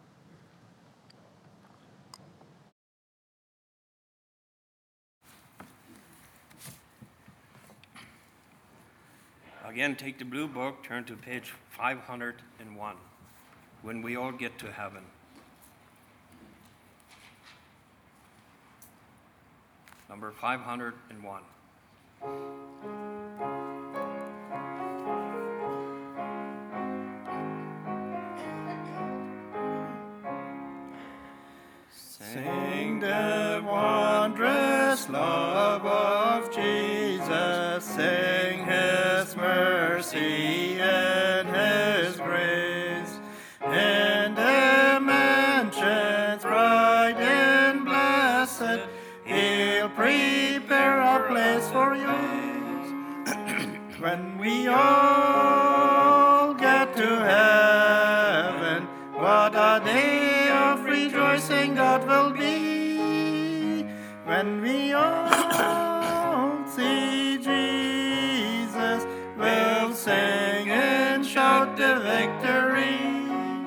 [SPEAKER 3] Again, take the blue book, turn to page five hundred one, when we all get to heaven. Number five hundred one.
[SPEAKER 2] Sing the wondrous love of Jesus, sing his mercy and his grace, in the mansions bright and blessed, he'll prepare a place for you. When we all get to heaven, what a day of rejoicing that will be, when we all see Jesus, we'll sing and shout the victory.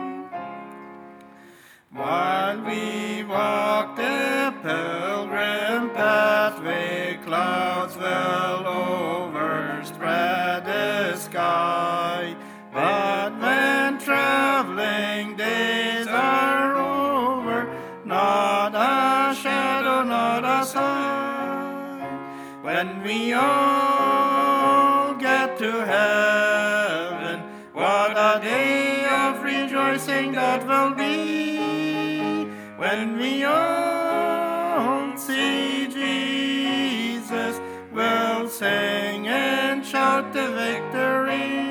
[SPEAKER 2] While we walk the pilgrim pathway, clouds will overspread the sky, but when traveling days are over, not a shadow, not a sign. When we all get to heaven, what a day of rejoicing that will be, when we all see Jesus, we'll sing and shout the victory.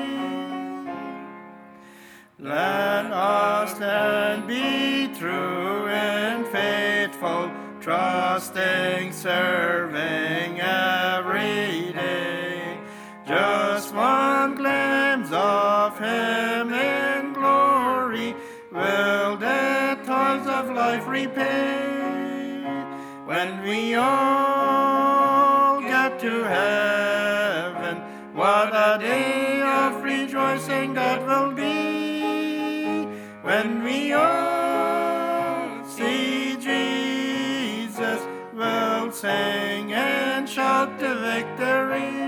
[SPEAKER 2] Let us then be true and faithful, trust
[SPEAKER 4] trusting, serving every day. Just one glimpse of Him in glory will the toils of life repay. When we all get to heaven, what a day of rejoicing that will be. When we all see Jesus, we'll sing and shout the victory.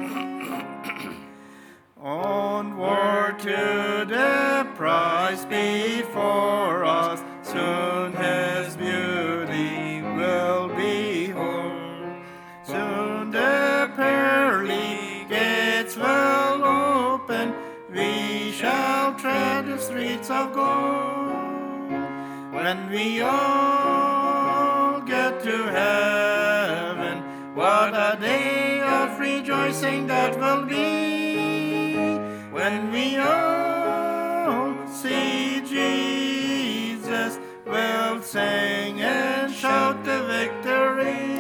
[SPEAKER 4] Onward to the prize before us, soon His beauty will behold. Soon the pearly gates will open, we shall tread the streets of gold. When we all get to heaven, what a day of rejoicing that will be. When we all see Jesus, we'll sing and shout the victory.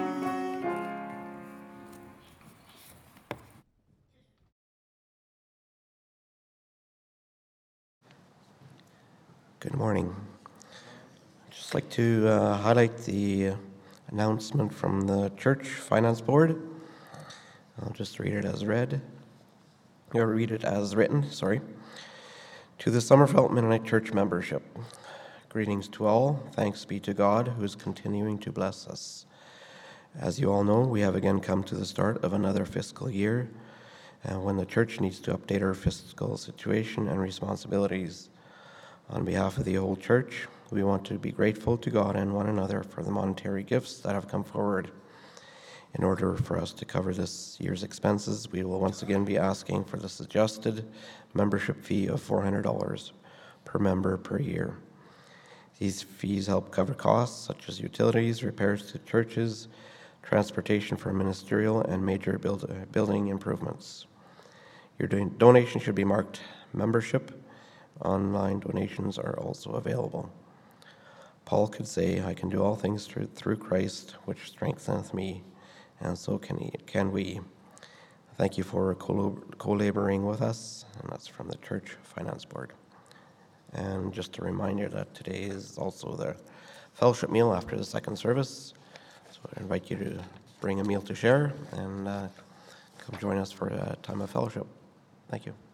[SPEAKER 5] Good morning. I'd just like to uh, highlight the uh, announcement from the Church Finance Board. I'll just read it as read. Or read it as written, sorry. To the Summerfelt Mennonite Church membership. Greetings to all. Thanks be to God who is continuing to bless us. As you all know, we have again come to the start of another fiscal year, uh, when the church needs to update our fiscal situation and responsibilities. On behalf of the whole church, we want to be grateful to God and one another for the monetary gifts that have come forward. In order for us to cover this year's expenses, we will once again be asking for the suggested membership fee of four hundred dollars per member per year. These fees help cover costs such as utilities, repairs to churches, transportation for ministerial, and major build, uh, building improvements. Your don- donation should be marked membership. Online donations are also available. Paul could say, I can do all things through, through Christ, which strengtheneth me. And so can, he, can we. Thank you for co-laboring with us, and that's from the Church Finance Board. And just a reminder that today is also the fellowship meal after the second service. So I invite you to bring a meal to share and uh, come join us for a time of fellowship. Thank you.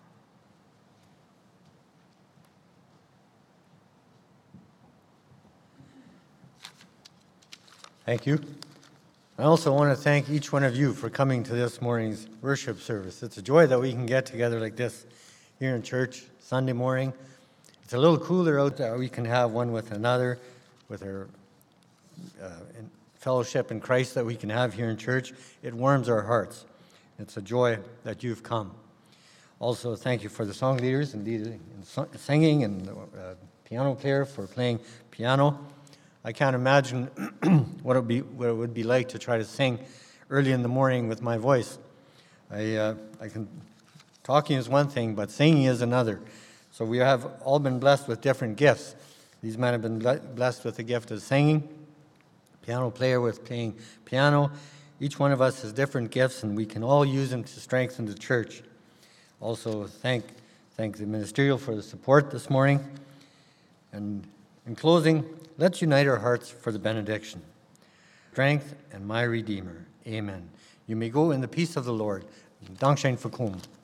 [SPEAKER 1] Thank you. I also want to thank each one of you for coming to this morning's worship service. It's a joy that we can get together like this here in church Sunday morning. It's a little cooler out there. We can have one with another, with our uh, in fellowship in Christ that we can have here in church. It warms our hearts. It's a joy that you've come. Also, thank you for the song leaders and leading and singing, and the uh, piano player for playing piano. I can't imagine what it would be what it would be like to try to sing early in the morning with my voice. I uh, I can talking is one thing, but singing is another. So we have all been blessed with different gifts. These men have been blessed with the gift of singing, piano player with playing piano. Each one of us has different gifts, and we can all use them to strengthen the church. Also, thank thank the ministerial for the support this morning. And in closing, let's unite our hearts for the benediction. Strength and my Redeemer. Amen. You may go in the peace of the Lord. Dank zijn voor komen.